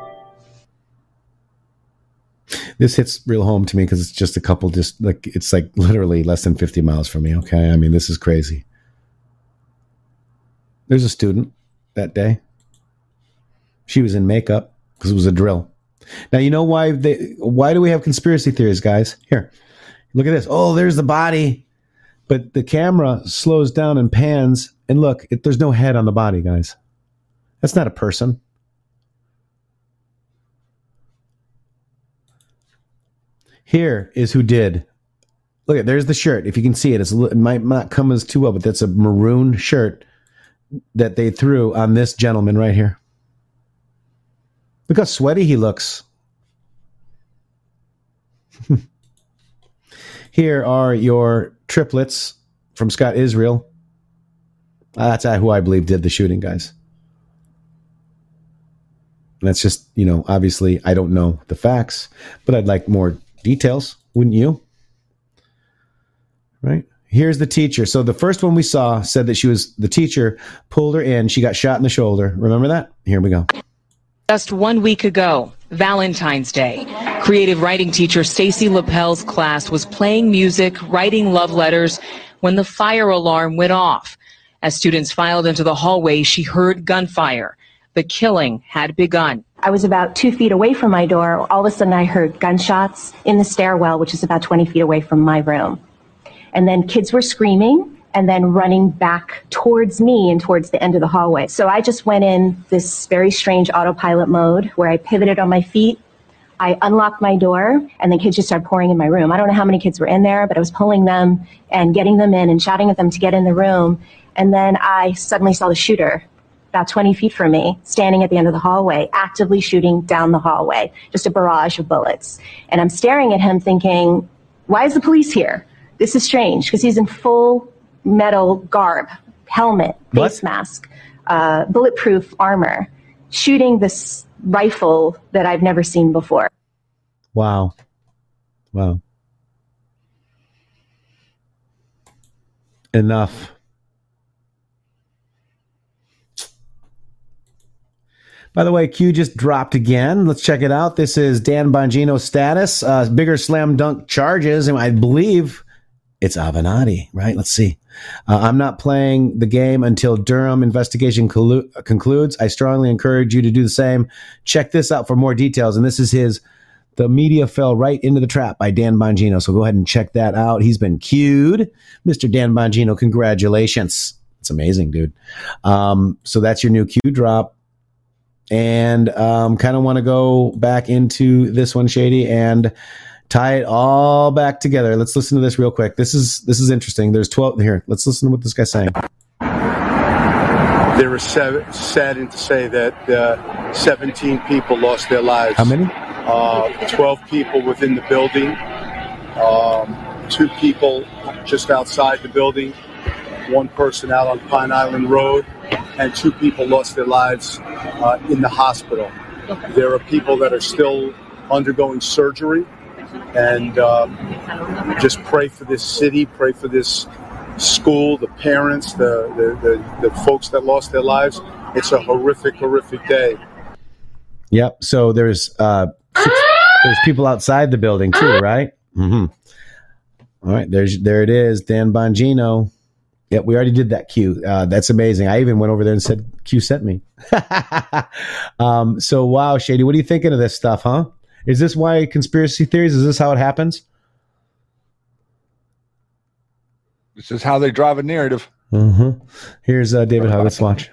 This hits real home to me because it's just a couple, it's like literally less than 50 miles from me. Okay. I mean, this is crazy. There's a student that day. She was in makeup because it was a drill. Now, you know why do we have conspiracy theories, guys? Here, look at this. Oh, there's the body. But the camera slows down and pans, and look, there's no head on the body, guys. That's not a person. Here is who did. Look, there's the shirt. If you can see it, it might not come as too well, but that's a maroon shirt that they threw on this gentleman right here. Look how sweaty he looks. Here are your triplets from Scott Israel. That's who I believe did the shooting, guys. And that's just, obviously I don't know the facts, but I'd like more details, wouldn't you? Right? Here's the teacher. So the first one we saw said that the teacher pulled her in. She got shot in the shoulder. Remember that? Here we go. Just 1 week ago, Valentine's Day, creative writing teacher Stacy Lapel's class was playing music, writing love letters when the fire alarm went off. As students filed into the hallway, she heard gunfire. The killing had begun. I was about 2 feet away from my door. All of a sudden, I heard gunshots in the stairwell, which is about 20 feet away from my room. And then kids were screaming and then running back towards me and towards the end of the hallway. So I just went in this very strange autopilot mode where I pivoted on my feet. I unlocked my door, and then kids just started pouring in my room. I don't know how many kids were in there, but I was pulling them and getting them in and shouting at them to get in the room. And then I suddenly saw the shooter about 20 feet from me, standing at the end of the hallway, actively shooting down the hallway, just a barrage of bullets. And I'm staring at him thinking, why is the police here? This is strange, because he's in full metal garb, helmet, face mask, bulletproof armor, shooting this rifle that I've never seen before. Wow. Enough. By the way, Q just dropped again. Let's check it out. This is Dan Bongino's status. Bigger slam dunk charges, and I believe it's Avenatti, right? Let's see. I'm not playing the game until Durham investigation concludes. I strongly encourage you to do the same. Check this out for more details. And this is The Media Fell Right into the Trap by Dan Bongino. So go ahead and check that out. He's been cued. Mr. Dan Bongino, congratulations. It's amazing, dude. So that's your new Q drop. And kind of want to go back into this one, Shady, and tie it all back together. Let's listen to this real quick. This is interesting. There's 12 here. Let's listen to what this guy's saying. There was saddened to say that 17 people lost their lives. How many? 12 people within the building, 2 people just outside the building, 1 person out on Pine Island Road, and 2 people lost their lives in the hospital. There are people that are still undergoing surgery. And just pray for this city, pray for this school, the parents, the folks that lost their lives. It's a horrific day. Yep. So there's people outside the building too, right? Mm-hmm. All right. There it is. Dan Bongino. Yep. We already did that Q. That's amazing. I even went over there and said Q sent me. So wow, Shady, what are you thinking of this stuff, huh? Is this why conspiracy theories? Is this how it happens? This is how they drive a narrative. Mm-hmm. Here's David Huggins. Watch.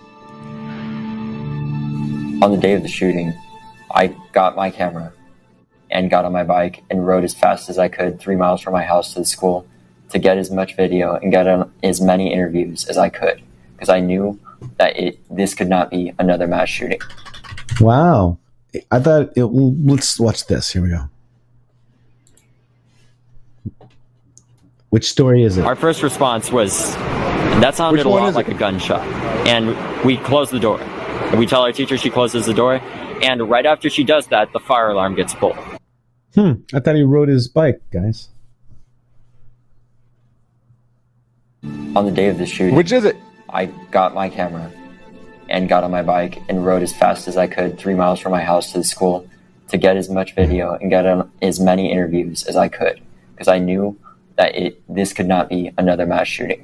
On the day of the shooting, I got my camera and got on my bike and rode as fast as I could 3 miles from my house to the school to get as much video and get on as many interviews as I could, because I knew that this could not be another mass shooting. Wow. I thought let's watch this. Here we go. Which story is it? Our first response was, that sounded a lot like a gunshot. And we close the door. And we tell our teacher she closes the door. And right after she does that, the fire alarm gets pulled. I thought he rode his bike, guys. On the day of the shooting. Which is it? I got my camera and got on my bike and rode as fast as I could 3 miles from my house to the school to get as much video and get on as many interviews as I could, because I knew that this could not be another mass shooting.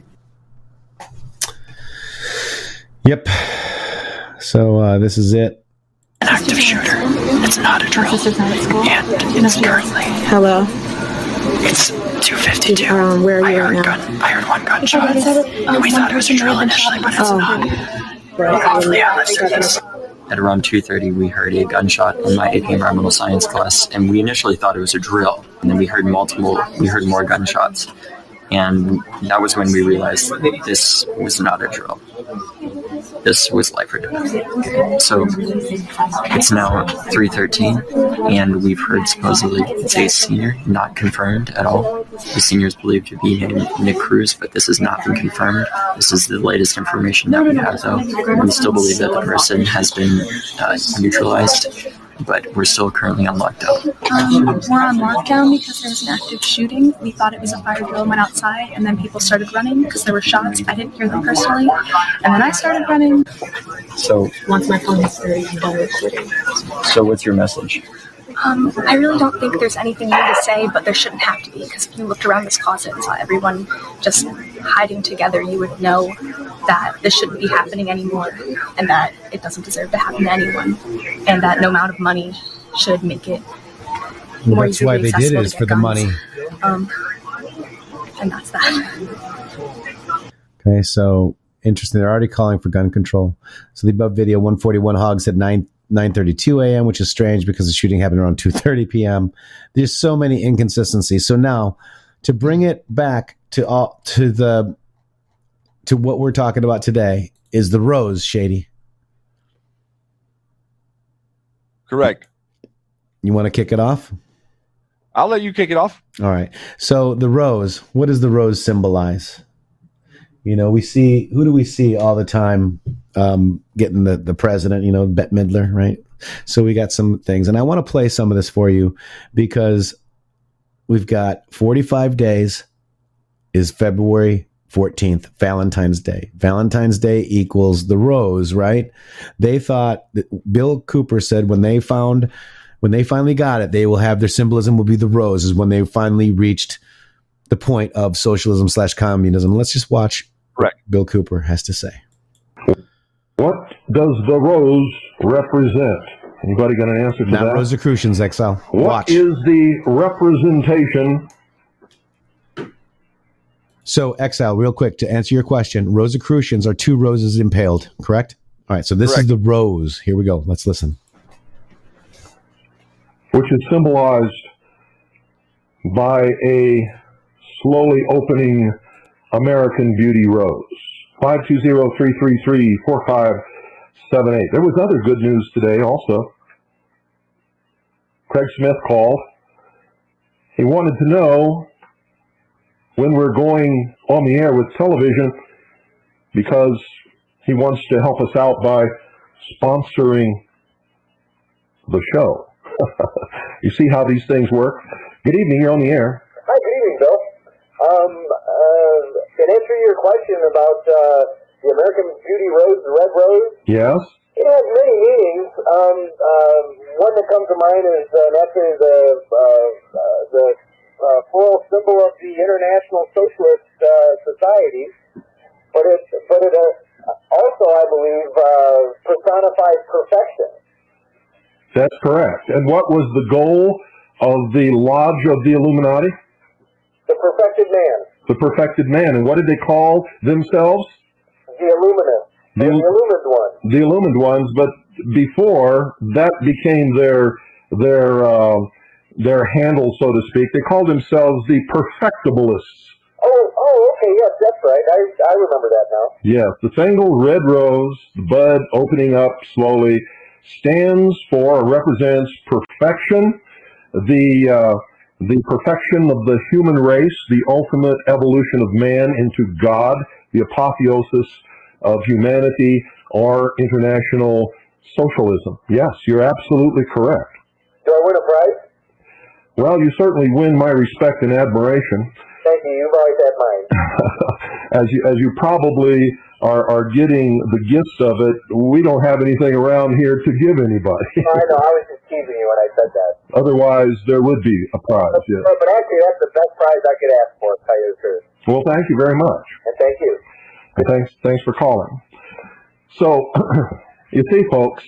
Yep. So this is it. An active shooter. It's not a drill. And it's currently... Hello. It's 2:52. Where are you right now? I heard 1 gunshot. And we thought it was a drill initially, but it's not. Hopefully I lived through this. At around 2:30, we heard a gunshot in my AP Environmental Science class, and we initially thought it was a drill. And then we heard more gunshots. And that was when we realized that this was not a drill. This was life or death. So it's now 3:13, and we've heard supposedly it's a senior, not confirmed at all. The senior is believed to be named Nick Cruz, but this has not been confirmed. This is the latest information that we have, though. We still believe that the person has been neutralized, but we're still currently on lockdown. We're on lockdown because there's an active shooting. We thought it was a fire drill and went outside, and then people started running because there were shots. I didn't hear them personally, and then I started running. So Once my phone is free, I'm done recording. So what's your message? I really don't think there's anything new to say, but there shouldn't have to be, because if you looked around this closet and saw everyone just hiding together, you would know that this shouldn't be happening anymore, and that it doesn't deserve to happen to anyone, and that no amount of money should make it more That's why easily they did it accessible is to for get the guns. money. And that's that. Okay, so interesting. They're already calling for gun control. So the above video, 141 Hogs at 9:32 a.m., which is strange because the shooting happened around 2:30 p.m. There's so many inconsistencies. So now, to bring it back to what we're talking about today is the Rose, Shady. Correct. You want to kick it off? I'll let you kick it off. All right. So the Rose, what does the Rose symbolize? You know, who do we see all the time getting the president, Bette Midler, right? So we got some things. And I want to play some of this for you because we've got 45 days is February 14th, Valentine's Day. Valentine's Day equals the Rose, right? They thought, Bill Cooper said when they finally got it, they will have their symbolism will be the Rose, is when they finally reached the point of socialism / communism. Let's just watch what Bill Cooper has to say. What does the Rose represent? Anybody got an answer to that? Not Rosicrucians, Exile. What is the representation? So, Exile, real quick, to answer your question, Rosicrucians are two roses impaled, correct? All right, so this is the Rose. Here we go. Let's listen. Which is symbolized by a slowly opening American Beauty rose. 520-333-4578. There was other good news today also. Craig Smith called. He wanted to know when we're going on the air with television because he wants to help us out by sponsoring the show. You see how these things work? Good evening, you're on the air. Hi, good evening, Bill. In answer to your question about the American Beauty Rose, the red rose, Yes? it has many meanings. One that comes to mind is naturally the floral symbol of the International Socialist Society, but it also, I believe, personifies perfection. That's correct. And what was the goal of the Lodge of the Illuminati? The perfected man. The perfected man. And what did they call themselves? The Illuminati. The illumined ones. The illumined ones, but before that became their handle, so to speak. They called themselves the Perfectibilists. Oh, okay, yes, that's right. I remember that now. Yes, the single red rose, the bud opening up slowly, stands for or represents perfection, the perfection of the human race, the ultimate evolution of man into God, the apotheosis of humanity, or international socialism. Yes, you're absolutely correct. Do I win a prize? Well, you certainly win my respect and admiration. Thank you. You've always had mine. As you probably are getting the gist of it, we don't have anything around here to give anybody. I know. I was just teasing you when I said that. Otherwise, there would be a prize, yes. But actually, that's the best prize I could ask for, to tell you the truth. Well, thank you very much. And thank you. And thanks for calling. So, you see, folks,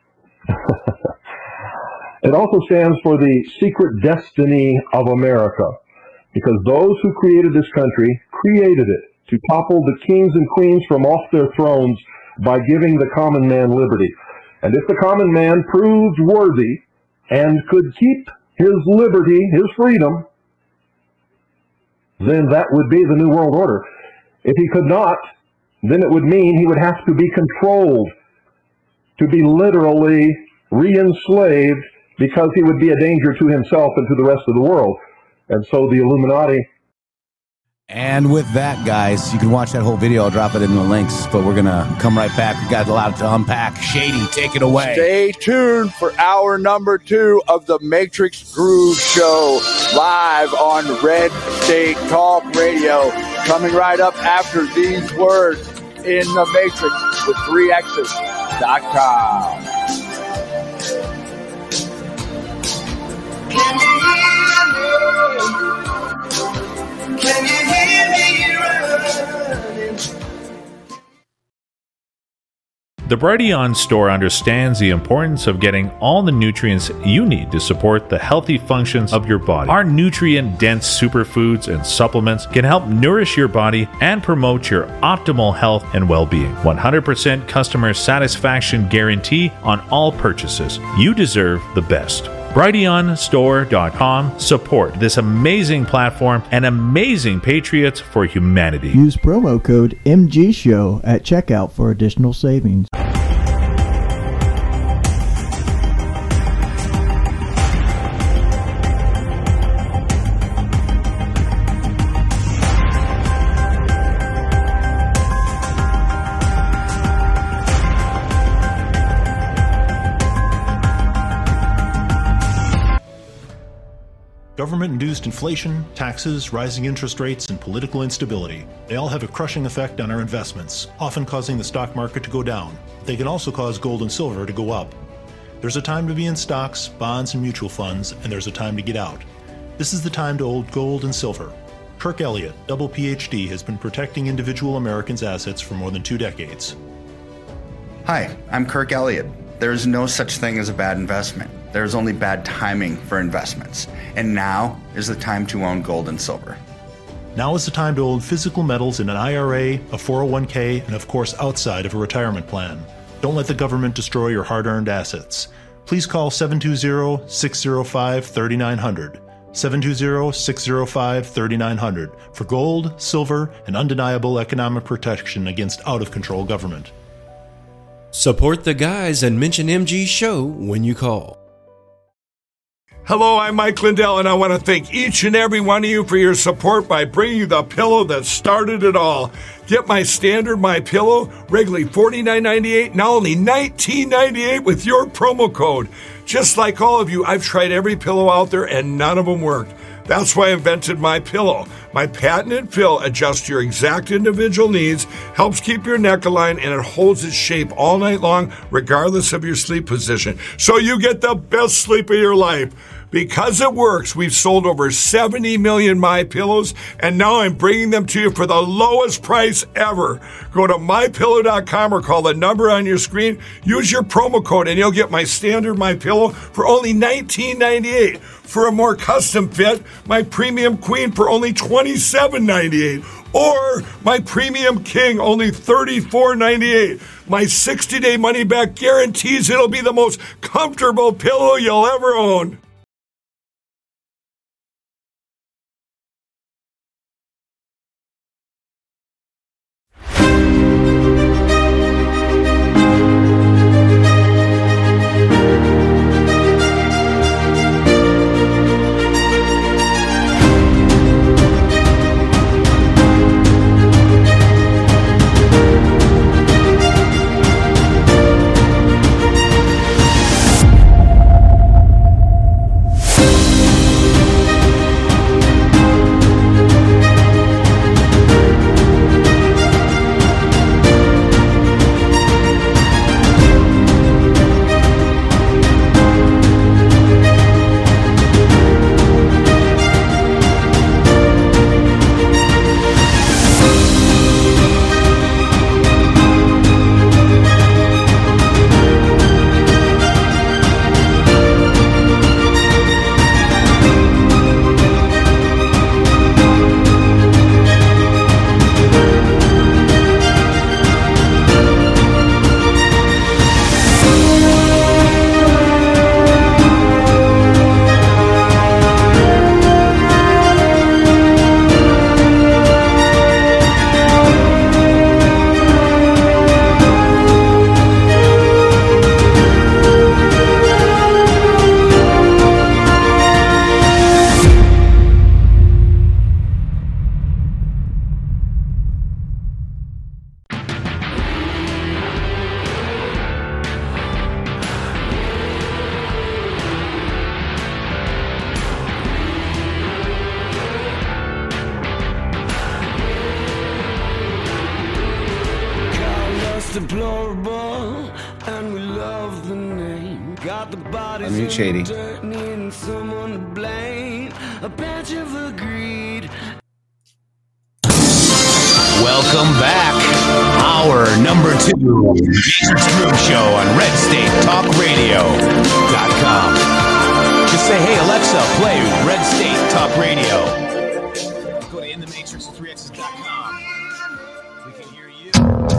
it also stands for the secret destiny of America, because those who created this country created it to topple the kings and queens from off their thrones by giving the common man liberty. And if the common man proved worthy and could keep his liberty, his freedom, then that would be the New World Order. If he could not, then it would mean he would have to be controlled, to be literally re-enslaved, because he would be a danger to himself and to the rest of the world. And so the Illuminati. And with that, guys, you can watch that whole video. I'll drop it in the links, but we're going to come right back. We've got a lot to unpack. Shady, take it away. Stay tuned for hour number 2 of the Matrix Groove Show, live on Red State Talk Radio. Coming right up after these words in the Matrix with 3x's.com. Can you hear me? Can you hear me running? The Brighteon store understands the importance of getting all the nutrients you need to support the healthy functions of your body. Our nutrient-dense superfoods and supplements can help nourish your body and promote your optimal health and well-being. 100% customer satisfaction guarantee on all purchases. You deserve the best. BrighteonStore.com. Support this amazing platform and amazing patriots for humanity. Use promo code MGSHOW at checkout for additional savings. Government-induced inflation, taxes, rising interest rates, and political instability. They all have a crushing effect on our investments, often causing the stock market to go down. They can also cause gold and silver to go up. There's a time to be in stocks, bonds, and mutual funds, and there's a time to get out. This is the time to hold gold and silver. Kirk Elliott, double PhD, has been protecting individual Americans' assets for more than 2 decades. Hi, I'm Kirk Elliott. There is no such thing as a bad investment. There is only bad timing for investments. And now is the time to own gold and silver. Now is the time to hold physical metals in an IRA, a 401k, and of course outside of a retirement plan. Don't let the government destroy your hard-earned assets. Please call 720-605-3900. 720-605-3900 for gold, silver, and undeniable economic protection against out-of-control government. Support the guys and mention MG Show when you call. Hello, I'm Mike Lindell, and I want to thank each and every one of you for your support by bringing you the pillow that started it all. Get my standard My Pillow, regularly $49.98, now only $19.98 with your promo code. Just like all of you, I've tried every pillow out there, and none of them worked. That's why I invented My Pillow. My patented pill adjusts your exact individual needs, helps keep your neck aligned, and it holds its shape all night long, regardless of your sleep position. So you get the best sleep of your life. Because it works, we've sold over 70 million My Pillows, and now I'm bringing them to you for the lowest price ever. Go to MyPillow.com or call the number on your screen. Use your promo code, and you'll get my standard My Pillow for only $19.98. For a more custom fit, my Premium Queen for only $27.98. Or my Premium King, only $34.98. My 60-day money-back guarantees it'll be the most comfortable pillow you'll ever own. deplorable, and we love the name. Got the bodies Unmute Shady. needing someone to blame. A patch of greed. Welcome back. Hour number 2. Matrix Groove Show on RedStateTalkRadio.com. Just say, hey, Alexa, play Red State Talk Radio. Go to InTheMatrix3X's.com. We can hear you.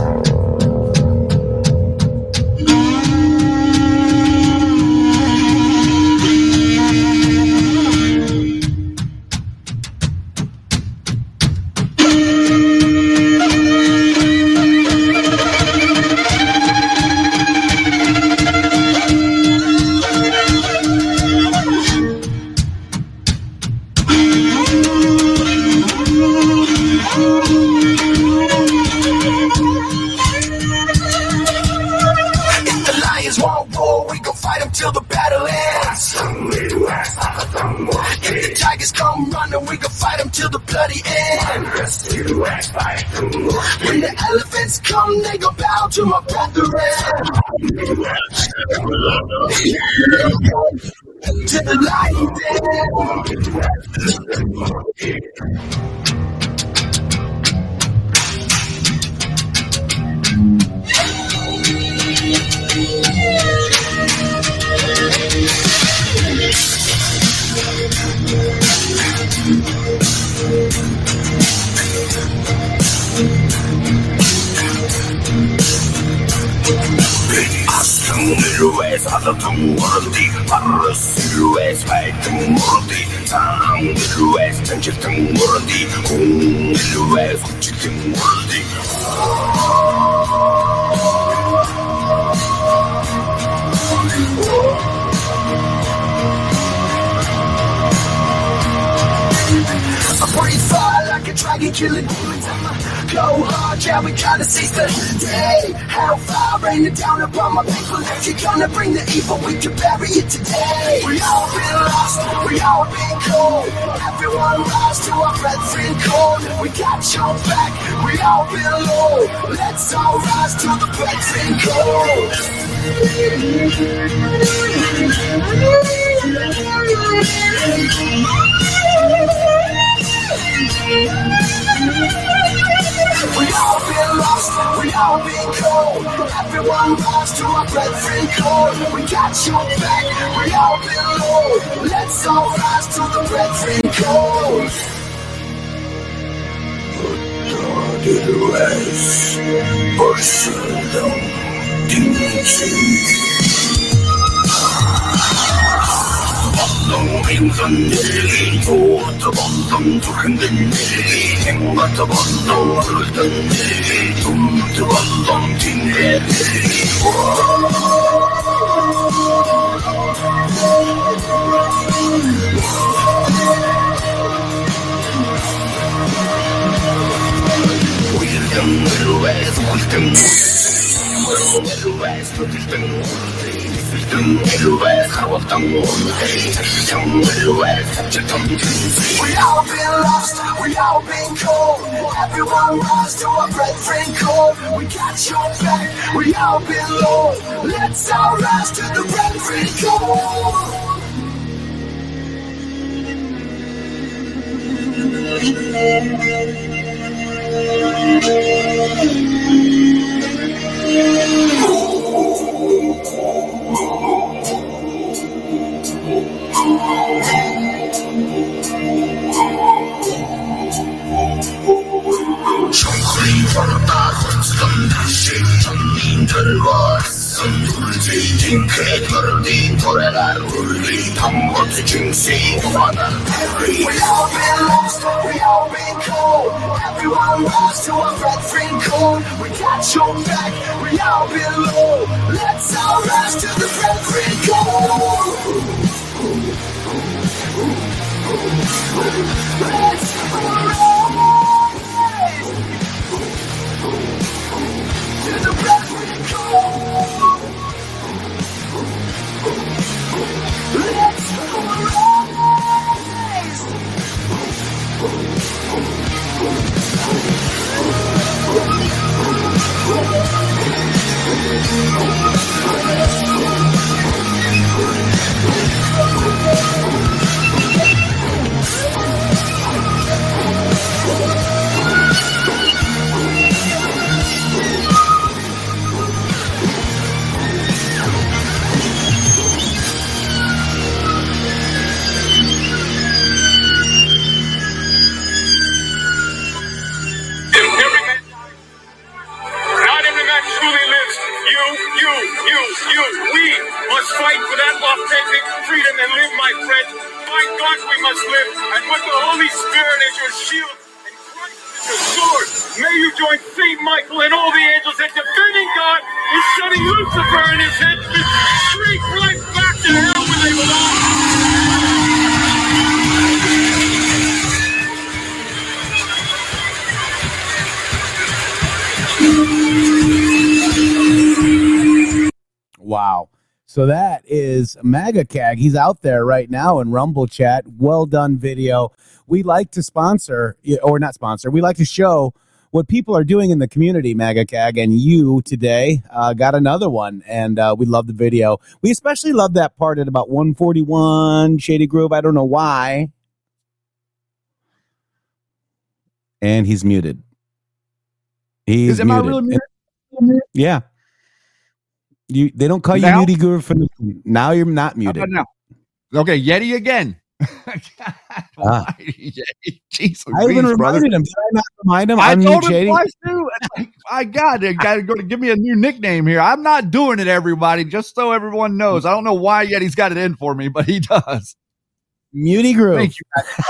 Till the battle ends. If the tigers come running, we gon' fight them till the bloody end. When the elephants come, they gon' bow to my brethren. To the Silhouettes of the world, 바로 silhouettes 밝은 world, 상 silhouettes 전체적 world, 공 silhouettes 구체적 world. I breathe fire like a dragon killing demons. Go hard, yeah, we gotta seize the day. Hellfire raining down upon my people. You're gonna bring the evil, we can bury it today. We all been lost, we all been cold. Everyone rise to our brethren cold. We got your back, we all been low. Let's all rise to the brethren cold. We all been lost, we all been cold. Everyone rise to our brethren cold. We got your back, we all been low. Let's all rise to the brethren cold. Silhouettes, 벌써도 딩지. 인간 일기 좋다 번성 좋은데 일기 행마다 번성 그랬던 일기 좀더 번성 딩게 일기 We all been lost, we all been cold. Everyone rise to our brethren cold. We got your back, we all been low. Let's all rise to the brethren 정글이 벌었다 혼수던 다시 전민들과 선두르지 딩크의 걸음이 돌아가 울리 방법이 증시 화나 We all been lost, we all been cold. Everyone rise to our brethren cold. We got your back, we all been low. Let's all rise to the brethren cold. Let's to the brethren cold. Let's rise. Holy Spirit is your shield and Christ is your sword. May you join Saint Michael and all the angels in defending God and sending Lucifer and his henchmen straight right back to hell where they belong. Wow. So that is MAGA CAG. He's out there right now in Rumble Chat. Well done video. We like to sponsor, or not sponsor, we like to show what people are doing in the community, MAGA CAG, and you today got another one, and we love the video. We especially love that part at about 141, Shady Groove. I don't know why. And he's muted. He's Am I muted. really muted? Yeah. They don't call Now? you Muty Guru for nothing. Now you're not muted. How about now? Okay, Yeti again. Ah. Yeti. Jesus, I even please, brother. reminded him. Did I not remind him? I I'm told Mute him Shady. twice too. It's like, I got to go to give me a new nickname here. I'm not doing it, everybody. Just so everyone knows. I don't know why Yeti's got it in for me, but he does. Muty Groove. Thank you, MAGA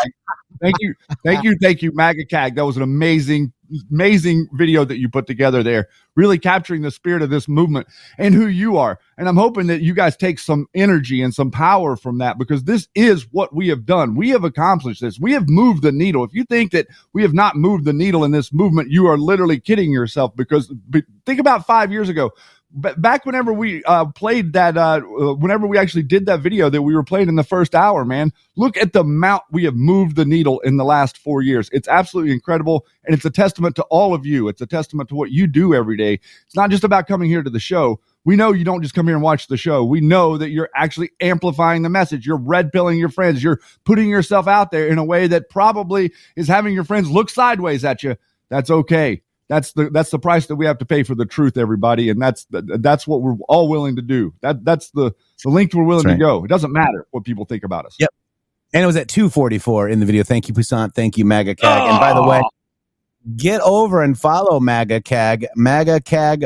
CAG. Thank you, MAGA CAG. That was an amazing video that you put together there, really capturing the spirit of this movement and who you are. And I'm hoping that you guys take some energy and some power from that, because this is what we have done. We have accomplished this. We have moved the needle. If you think that we have not moved the needle in this movement, you are literally kidding yourself, because think about 5 years ago. Back whenever we played that, whenever we actually did that video that we were playing in the first hour, man, look at the amount we have moved the needle in the last 4 years. It's absolutely incredible. And it's a testament to all of you. It's a testament to what you do every day. It's not just about coming here to the show. We know you don't just come here and watch the show. We know that you're actually amplifying the message. You're red pilling your friends. You're putting yourself out there in a way that probably is having your friends look sideways at you. That's okay. That's the price that we have to pay for the truth, everybody, and that's what we're all willing to do. That's the length we're willing to go. It doesn't matter what people think about us. Yep. And it was at 2:44 in the video. Thank you, Poussin. Thank you, MAGA CAG. And by the way, get over and follow MAGA CAG, MAGA CAG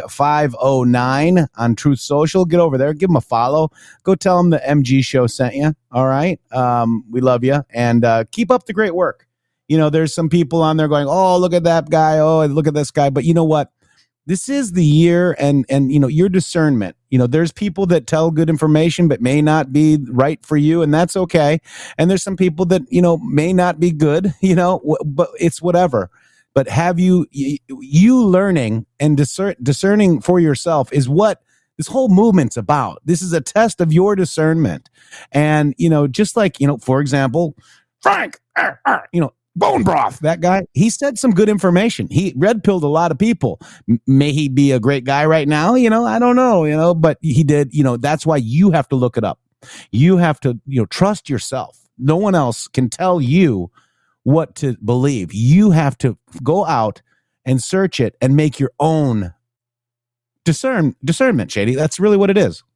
509 on Truth Social. Get over there, give them a follow. Go tell them the MG Show sent you. All right, we love you, and keep up the great work. You know, there's some people on there going, oh, look at that guy. Oh, look at this guy. But you know what? This is the year, and you know, your discernment. You know, there's people that tell good information but may not be right for you, and that's okay. And there's some people that, you know, may not be good, you know, but it's whatever. But have you learning and discerning for yourself is what this whole movement's about. This is a test of your discernment. And, you know, just like, you know, for example, Frank, you know, Bone Broth, that guy, he said some good information. He red-pilled a lot of people. May he be a great guy right now? You know, I don't know, you know, but he did, you know, that's why you have to look it up. You have to, you know, trust yourself. No one else can tell you what to believe. You have to go out and search it and make your own discernment, Shady. That's really what it is.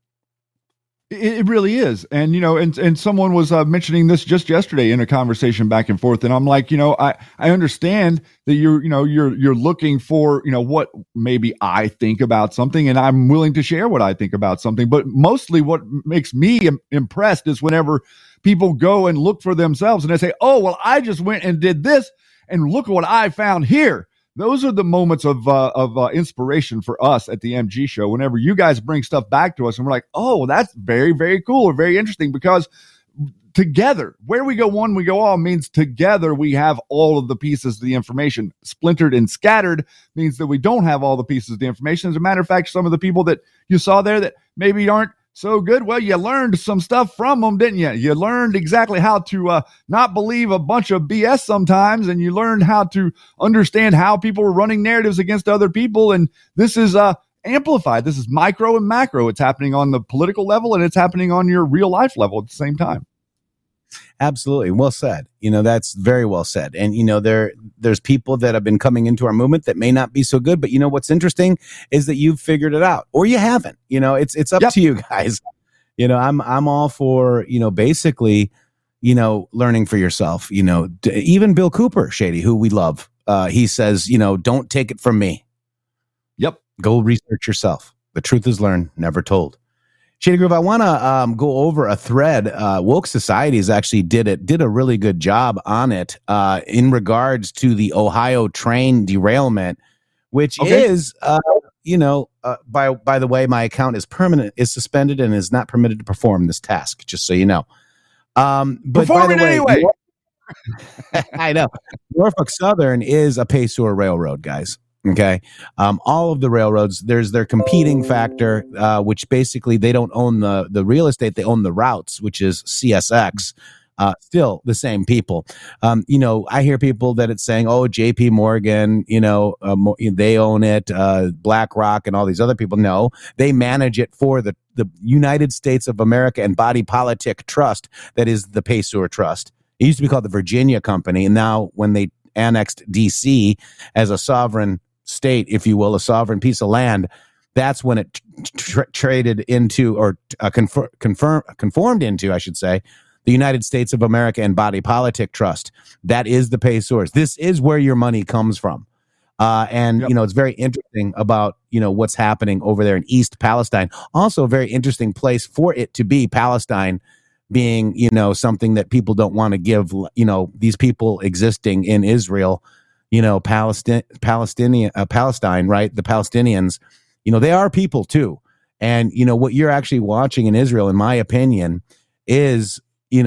It really is. And, you know, and someone was mentioning this just yesterday in a conversation back and forth. And I'm like, you know, I understand that you're looking for, you know, what maybe I think about something, and I'm willing to share what I think about something. But mostly what makes me impressed is whenever people go and look for themselves and they say, oh, well, I just went and did this and look at what I found here. Those are the moments of inspiration for us at the MG Show. Whenever you guys bring stuff back to us and we're like, oh, that's very, very cool or very interesting, because together, where we go one, we go all means together we have all of the pieces of the information. Splintered and scattered means that we don't have all the pieces of the information. As a matter of fact, some of the people that you saw there that maybe aren't so good, well, you learned some stuff from them, didn't you? You learned exactly how to not believe a bunch of BS sometimes, and you learned how to understand how people were running narratives against other people. And this is amplified. This is micro and macro. It's happening on the political level, and it's happening on your real life level at the same time. Absolutely. Well said. You know, that's very well said. And, you know, there's people that have been coming into our movement that may not be so good, but you know, what's interesting is that you've figured it out, or you haven't. You know, it's up to you guys. You know, I'm all for, you know, basically, you know, learning for yourself. You know, even Bill Cooper, Shady, who we love, he says, you know, don't take it from me. Yep. Go research yourself. The truth is learned, never told. Shady Groove, I want to go over a thread. Woke Societies actually did a really good job on it in regards to the Ohio train derailment, which is, by the way, my account is suspended and is not permitted to perform this task, just so you know. But perform it anyway. I know. Norfolk Southern is a Paysor railroad, guys. Okay. All of the railroads, there's their competing factor, which basically they don't own the real estate. They own the routes, which is CSX. Still the same people. I hear people that it's saying, oh, JP Morgan, they own it, BlackRock and all these other people. No, they manage it for the United States of America and Body Politic Trust. That is the Paysor Trust. It used to be called the Virginia Company. And now when they annexed DC as a sovereign state, if you will, a sovereign piece of land, that's when it traded into or conformed into, I should say, the United States of America and Body Politic Trust. That is the Paysors. This is where your money comes from. It's very interesting about, what's happening over there in East Palestine. Also a very interesting place for it to be, Palestine being, something that people don't want to give, these people existing in Israel, Palestine, right? The Palestinians, they are people too. And, what you're actually watching in Israel, in my opinion, is,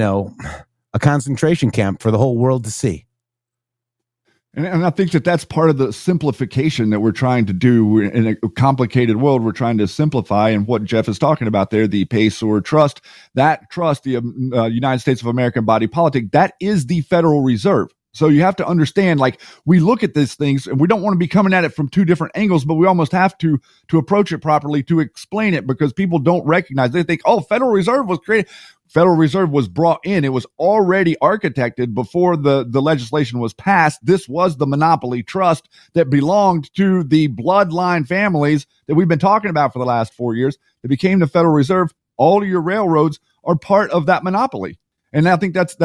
a concentration camp for the whole world to see. And I think that's part of the simplification that we're trying to do in a complicated world. We're trying to simplify, and what Jeff is talking about there, the Paysor Trust, that trust, the United States of America Body Politic, that is the Federal Reserve. So you have to understand, we look at these things and we don't want to be coming at it from two different angles, but we almost have to approach it properly to explain it, because people don't recognize. They think, oh, Federal Reserve was created. Federal Reserve was brought in. It was already architected before the legislation was passed. This was the monopoly trust that belonged to the bloodline families that we've been talking about for the last 4 years. It became the Federal Reserve. All of your railroads are part of that monopoly. And I think that's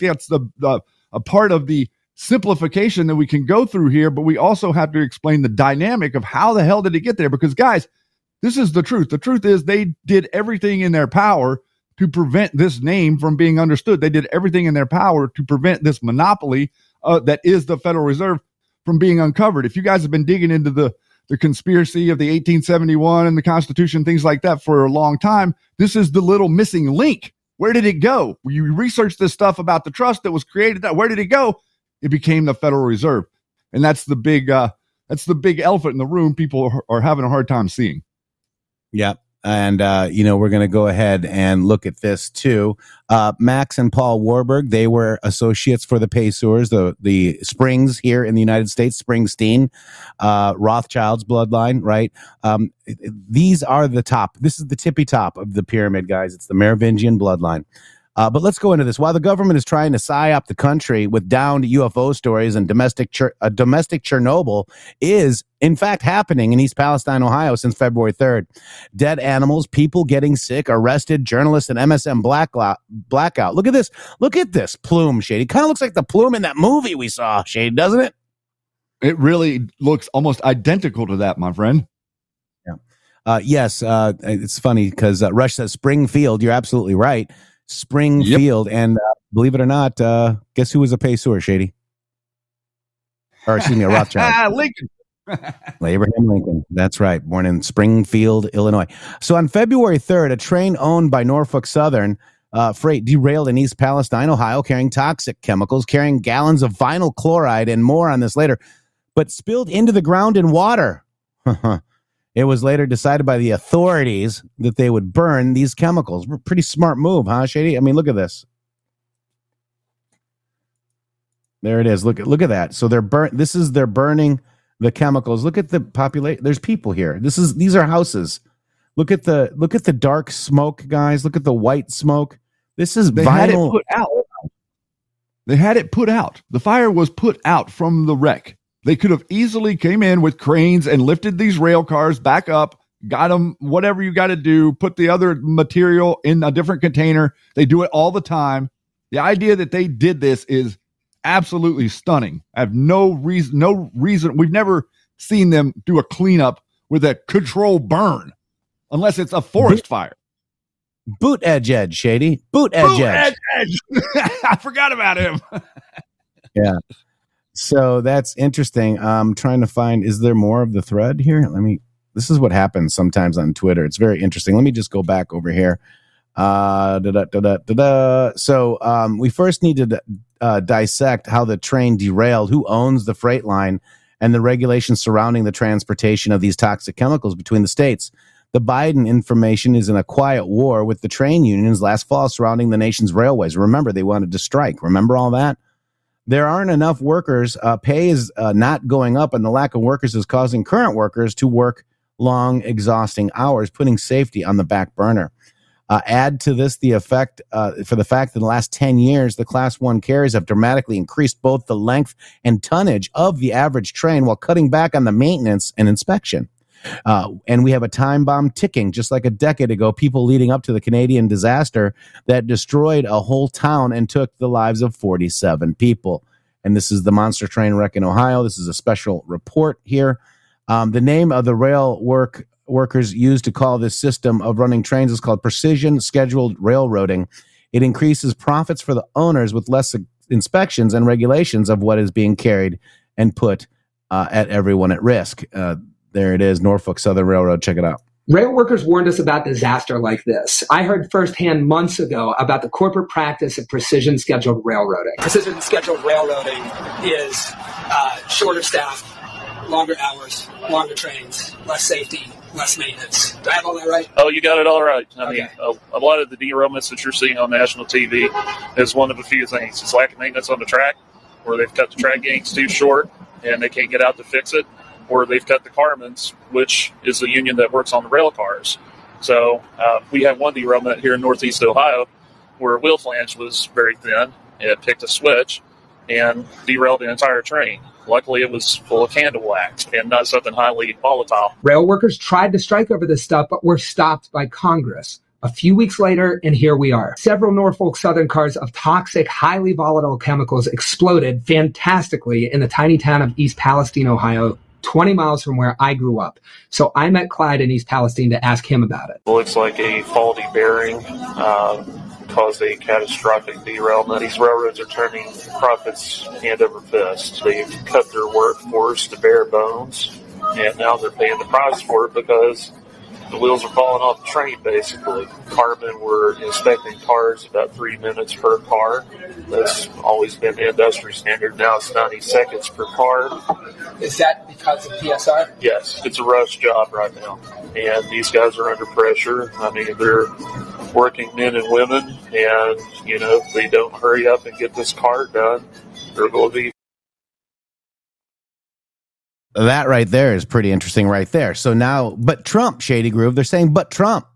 a part of the simplification that we can go through here, but we also have to explain the dynamic of how the hell did it get there? Because, guys, this is the truth. The truth is they did everything in their power to prevent this name from being understood. They did everything in their power to prevent this monopoly that is the Federal Reserve from being uncovered. If you guys have been digging into the conspiracy of the 1871 and the Constitution, things like that for a long time, this is the little missing link. Where did it go? You research this stuff about the trust that was created. Where did it go? It became the Federal Reserve. And that's the big elephant in the room people are having a hard time seeing. Yeah. And, we're going to go ahead and look at this too. Max and Paul Warburg, they were associates for the Paysors, the Springs here in the United States, Springsteen, Rothschild's bloodline, right? These are the top. This is the tippy top of the pyramid, guys. It's the Merovingian bloodline. But let's go into this. While the government is trying to psyop the country with downed UFO stories and domestic Chernobyl is, in fact, happening in East Palestine, Ohio since February 3rd. Dead animals, people getting sick, arrested, journalists, and MSM blackout. Look at this. Look at this plume, Shady. Kind of looks like the plume in that movie we saw, Shady, doesn't it? It really looks almost identical to that, my friend. Yeah. Yes. It's funny because Rush says Springfield. You're absolutely right. Springfield. Yep. And believe it or not, guess who was a Paysor, Shady? Or excuse me, a Rothschild. Lincoln. Abraham Lincoln. That's right. Born in Springfield, Illinois. So on February 3rd, a train owned by Norfolk Southern freight derailed in East Palestine, Ohio, carrying toxic chemicals, carrying gallons of vinyl chloride, and more on this later, but spilled into the ground in water. It was later decided by the authorities that they would burn these chemicals. Pretty smart move, huh, Shady? I mean, look at this. There it is. Look at that. So they're burning the chemicals. Look at the population. There's people here. These are houses. Look at the dark smoke, guys. Look at the white smoke. This is vinyl. Had it put out. They had it put out. The fire was put out from the wreck. They could have easily came in with cranes and lifted these rail cars back up, got them, whatever you got to do, put the other material in a different container. They do it all the time. The idea that they did this is absolutely stunning. I have no reason. We've never seen them do a cleanup with a controlled burn unless it's a forest fire. Boot Edge, Shady. Boot Edge. I forgot about him. Yeah. So that's interesting. I'm trying to find, is there more of the thread here? This is what happens sometimes on Twitter. It's very interesting. Let me just go back over here. So we first need to dissect how the train derailed, who owns the freight line, and the regulations surrounding the transportation of these toxic chemicals between the states. The Biden information is in a quiet war with the train unions last fall surrounding the nation's railways. Remember, they wanted to strike. Remember all that? There aren't enough workers. Pay is not going up, and the lack of workers is causing current workers to work long, exhausting hours, putting safety on the back burner. Add to this the fact that in the last 10 years, the Class 1 carriers have dramatically increased both the length and tonnage of the average train while cutting back on the maintenance and inspection. And we have a time bomb ticking, just like a decade ago, people leading up to the Canadian disaster that destroyed a whole town and took the lives of 47 people. And this is the monster train wreck in Ohio. This is a special report here. The name of the workers used to call this system of running trains is called precision scheduled railroading. It increases profits for the owners with less inspections and regulations of what is being carried and put at everyone at risk. There it is, Norfolk Southern Railroad. Check it out. Rail workers warned us about disaster like this. I heard firsthand months ago about the corporate practice of precision scheduled railroading. Precision scheduled railroading is shorter staff, longer hours, longer trains, less safety, less maintenance. Do I have all that right? Oh, you got it all right. I mean, a lot of the derailments that you're seeing on national TV is one of a few things. It's lack of maintenance on the track, where they've cut the track gangs too short and they can't get out to fix it, or they've cut the carmans, which is the union that works on the rail cars. So we had one derailment here in Northeast Ohio where a wheel flange was very thin. It picked a switch and derailed the entire train. Luckily, it was full of candle wax and not something highly volatile. Rail workers tried to strike over this stuff, but were stopped by Congress. A few weeks later, and here we are. Several Norfolk Southern cars of toxic, highly volatile chemicals exploded fantastically in the tiny town of East Palestine, Ohio, 20 miles from where I grew up. So I met Clyde in East Palestine to ask him about it. It looks like a faulty bearing caused a catastrophic derailment. These railroads are turning profits hand over fist. They've cut their workforce to bare bones, and now they're paying the price for it because the wheels are falling off the train, basically. Carmen were inspecting cars about 3 minutes per car. That's always been the industry standard. Now it's 90 seconds per car. Is that because of PSR? Yes, it's a rush job right now. And these guys are under pressure. I mean, they're working men and women, and, you know, if they don't hurry up and get this car done, they're going to be. That right there is pretty interesting right there. So now, but Trump, Shady Groove, they're saying, but Trump.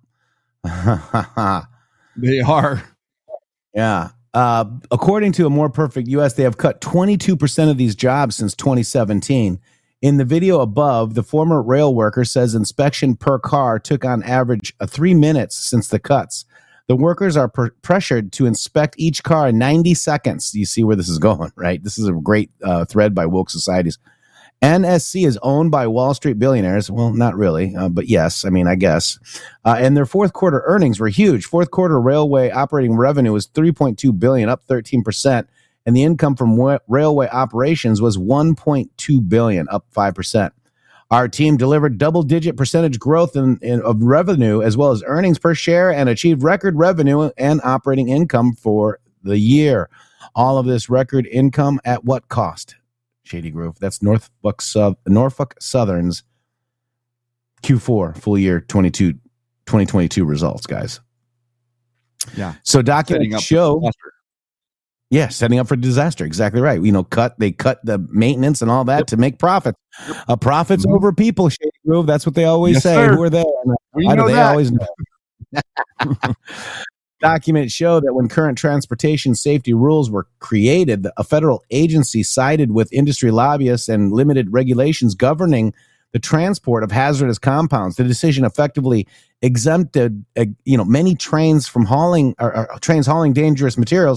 They are. Yeah. According to A More Perfect U.S., they have cut 22% of these jobs since 2017. In the video above, the former rail worker says inspection per car took on average 3 minutes since the cuts. The workers are pressured to inspect each car in 90 seconds. You see where this is going, right? This is a great thread by Woke Societies. NSC is owned by Wall Street billionaires. Well, not really, but yes, I mean, I guess. And their fourth quarter earnings were huge. Fourth quarter railway operating revenue was $3.2 billion, up 13%. And the income from railway operations was $1.2 billion, up 5%. Our team delivered double-digit percentage growth of revenue as well as earnings per share and achieved record revenue and operating income for the year. All of this record income at what cost? Shady Grove. That's Norfolk Southern's Q4 full year 2022 results, guys. Yeah. So documents show. Yeah, setting up for disaster. Exactly right. You know, they cut the maintenance and all that to make profits. Profits over people, Shady Grove. That's what they always say. Sir. Who are they? We know they that. always know. Documents show that when current transportation safety rules were created, a federal agency sided with industry lobbyists and limited regulations governing the transport of hazardous compounds. The decision effectively exempted, many trains from hauling dangerous materials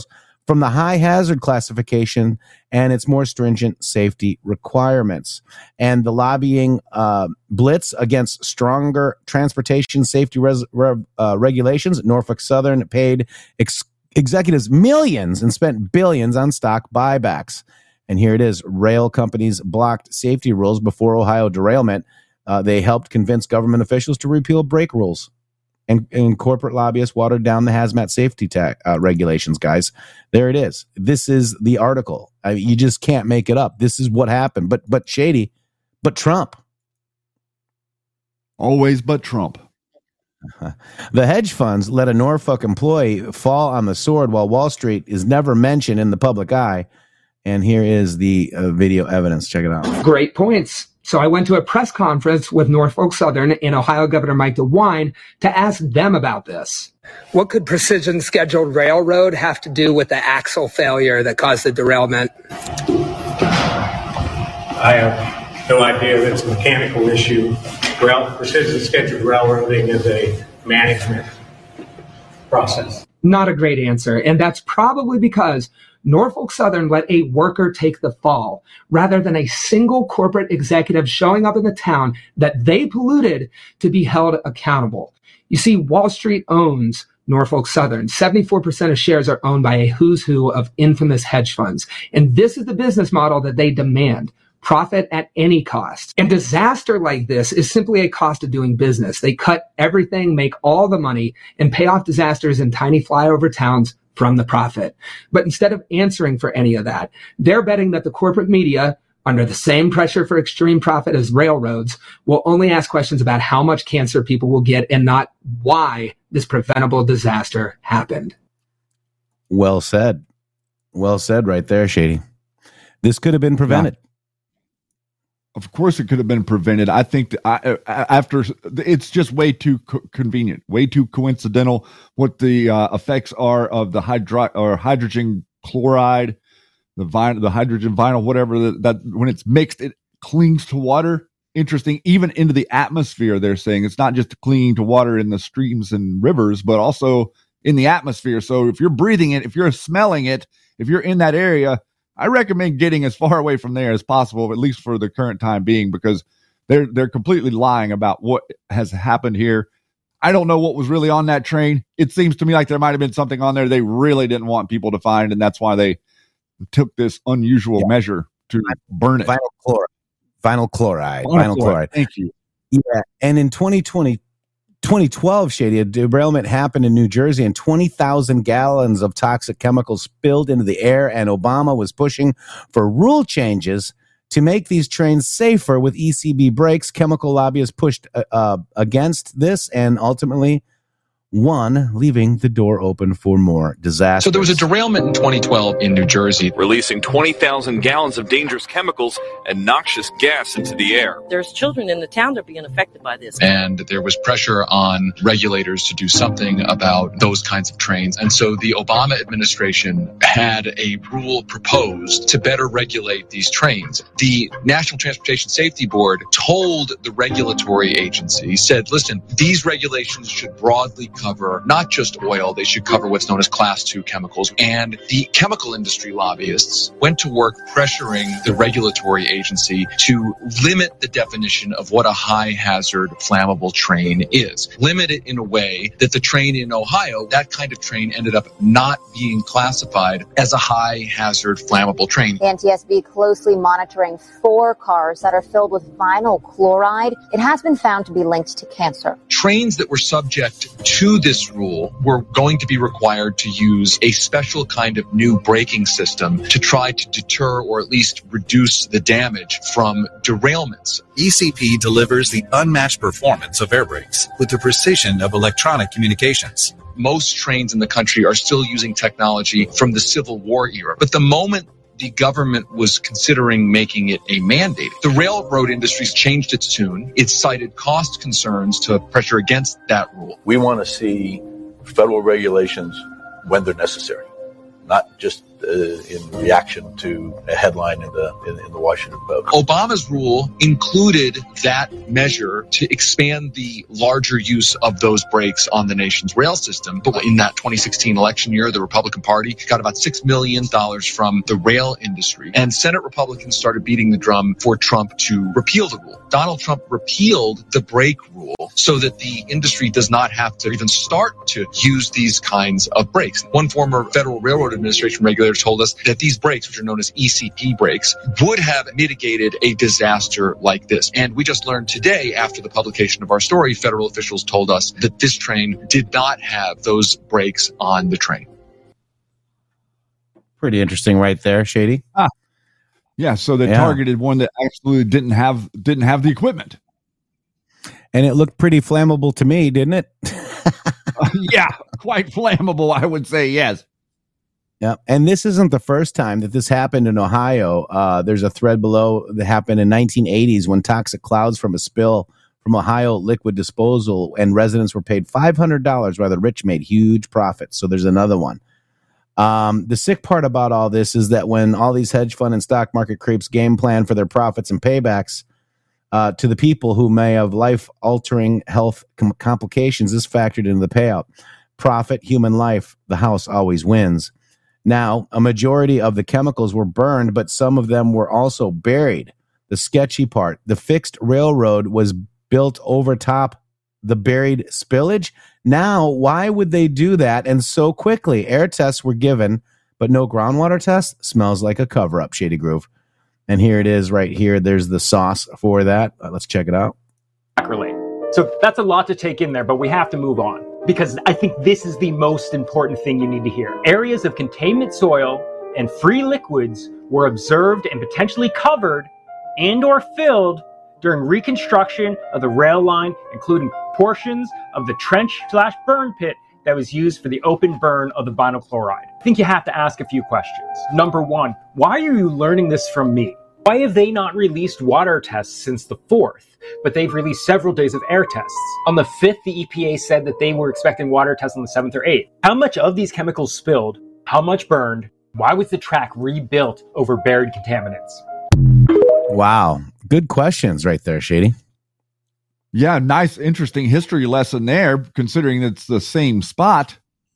from the high hazard classification and its more stringent safety requirements. And the lobbying blitz against stronger transportation safety regulations, Norfolk Southern paid executives millions and spent billions on stock buybacks. And here it is. Rail companies blocked safety rules before Ohio derailment. They helped convince government officials to repeal brake rules. And corporate lobbyists watered down the hazmat safety regulations, guys. There it is. This is the article. You just can't make it up. This is what happened. But Shady, but Trump. Always but Trump. The hedge funds let a Norfolk employee fall on the sword while Wall Street is never mentioned in the public eye. And here is the video evidence. Check it out. Great points. So I went to a press conference with Norfolk Southern and Ohio Governor Mike DeWine to ask them about this. What could Precision Scheduled Railroad have to do with the axle failure that caused the derailment? I have no idea. That's a mechanical issue. Precision Scheduled Railroading is a management process. Not a great answer. And that's probably because Norfolk Southern let a worker take the fall rather than a single corporate executive showing up in the town that they polluted to be held accountable. You see, Wall Street owns Norfolk Southern. 74% of shares are owned by a who's who of infamous hedge funds. And this is the business model that they demand. Profit at any cost. And disaster like this is simply a cost of doing business. They cut everything, make all the money, and pay off disasters in tiny flyover towns from the profit. But instead of answering for any of that, they're betting that the corporate media, under the same pressure for extreme profit as railroads, will only ask questions about how much cancer people will get and not why this preventable disaster happened. Well said. Well said right there, Shady. This could have been prevented. Yeah. Of course, it could have been prevented. I think that after it's just way too convenient, way too coincidental what the effects are of the hydrogen chloride, the hydrogen vinyl, whatever that when it's mixed, it clings to water. Interesting, even into the atmosphere. They're saying it's not just clinging to water in the streams and rivers, but also in the atmosphere. So if you're breathing it, if you're smelling it, if you're in that area, I recommend getting as far away from there as possible, at least for the current time being, because they're completely lying about what has happened here. I don't know what was really on that train. It seems to me like there might have been something on there they really didn't want people to find, and that's why they took this unusual measure to burn it. Vinyl chloride. Thank you. Yeah, and in 2012, Shady, a derailment happened in New Jersey and 20,000 gallons of toxic chemicals spilled into the air, and Obama was pushing for rule changes to make these trains safer with ECB brakes. Chemical lobbyists pushed against this and ultimately won, leaving the door open for more disasters. So there was a derailment in 2012 in New Jersey, releasing 20,000 gallons of dangerous chemicals and noxious gas into the air. There's children in the town that are being affected by this. And there was pressure on regulators to do something about those kinds of trains. And so the Obama administration had a rule proposed to better regulate these trains. The National Transportation Safety Board told the regulatory agency, said, listen, these regulations should broadly cover not just oil, they should cover what's known as class 2 chemicals. And the chemical industry lobbyists went to work pressuring the regulatory agency to limit the definition of what a high hazard flammable train is. Limit it in a way that the train in Ohio, that kind of train ended up not being classified as a high hazard flammable train. The NTSB closely monitoring 4 cars that are filled with vinyl chloride. It has been found to be linked to cancer. Trains that were subject to this rule were going to be required to use a special kind of new braking system to try to deter or at least reduce the damage from derailments. ECP delivers the unmatched performance of air brakes with the precision of electronic communications. Most trains in the country are still using technology from the Civil War era. But the moment the government was considering making it a mandate, the railroad industry's changed its tune. It cited cost concerns to pressure against that rule. We want to see federal regulations when they're necessary, not just in reaction to a headline in the Washington Post. Obama's rule included that measure to expand the larger use of those brakes on the nation's rail system. But in that 2016 election year, the Republican Party got about $6 million from the rail industry. And Senate Republicans started beating the drum for Trump to repeal the rule. Donald Trump repealed the brake rule so that the industry does not have to even start to use these kinds of brakes. One former Federal Railroad Administration regulator told us that these brakes, which are known as ECP brakes, would have mitigated a disaster like this. And we just learned today, after the publication of our story, federal officials told us that this train did not have those brakes on the train. Pretty interesting right there, Shady. Yeah, so they targeted one that absolutely didn't have the equipment. And it looked pretty flammable to me, didn't it? Yeah, quite flammable, I would say, yes. Yeah, and this isn't the first time that this happened in Ohio. There's a thread below that happened in 1980s when toxic clouds from a spill from Ohio liquid disposal, and residents were paid $500 while the rich made huge profits. So there's another one. The sick part about all this is that when all these hedge fund and stock market creeps game plan for their profits and paybacks to the people who may have life-altering health complications, is factored into the payout. Profit, human life, the house always wins. Now, a majority of the chemicals were burned, but some of them were also buried. The sketchy part, the fixed railroad was built over top the buried spillage. Now, why would they do that and so quickly? Air tests were given, but no groundwater test. Smells like a cover-up, Shady Groove. And here it is right here. There's the sauce for that. Let's check it out. So that's a lot to take in there, but we have to move on because I think this is the most important thing you need to hear. Areas of containment soil and free liquids were observed and potentially covered and or filled during reconstruction of the rail line, including portions of the trench/burn pit that was used for the open burn of the vinyl chloride. I think you have to ask a few questions. Number one, why are you learning this from me? Why have they not released water tests since the 4th, but they've released several days of air tests? On the 5th, the EPA said that they were expecting water tests on the 7th or 8th. How much of these chemicals spilled? How much burned? Why was the track rebuilt over buried contaminants? Wow. Good questions right there, Shady. Yeah, nice, interesting history lesson there, considering it's the same spot.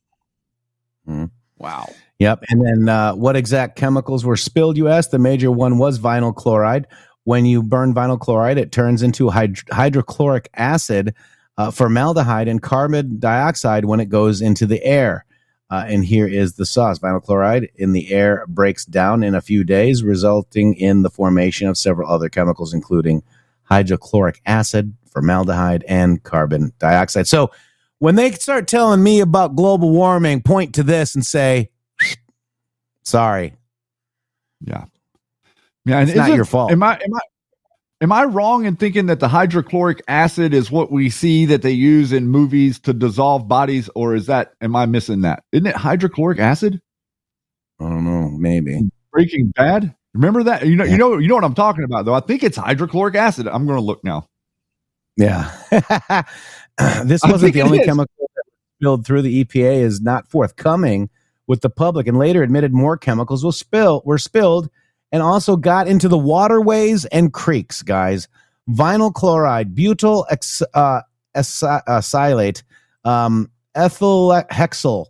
Wow. Yep. And then what exact chemicals were spilled, you asked? The major one was vinyl chloride. When you burn vinyl chloride, it turns into hydrochloric acid, formaldehyde, and carbon dioxide when it goes into the air. And here is the sauce. Vinyl chloride in the air breaks down in a few days, resulting in the formation of several other chemicals, including hydrochloric acid, formaldehyde, and carbon dioxide. So when they start telling me about global warming, point to this and say, sorry. Yeah. And it's not your fault. Am I wrong in thinking that the hydrochloric acid is what we see that they use in movies to dissolve bodies, or am I missing that? Isn't it hydrochloric acid? I don't know, maybe. Breaking Bad? Remember that? You know what I'm talking about, though. I think it's hydrochloric acid. I'm going to look now. Yeah. This wasn't the only chemical that was spilled through the EPA is not forthcoming with the public, and later admitted more chemicals were spilled and also got into the waterways and creeks, guys. Vinyl chloride, butyl acylate, ethyl hexyl,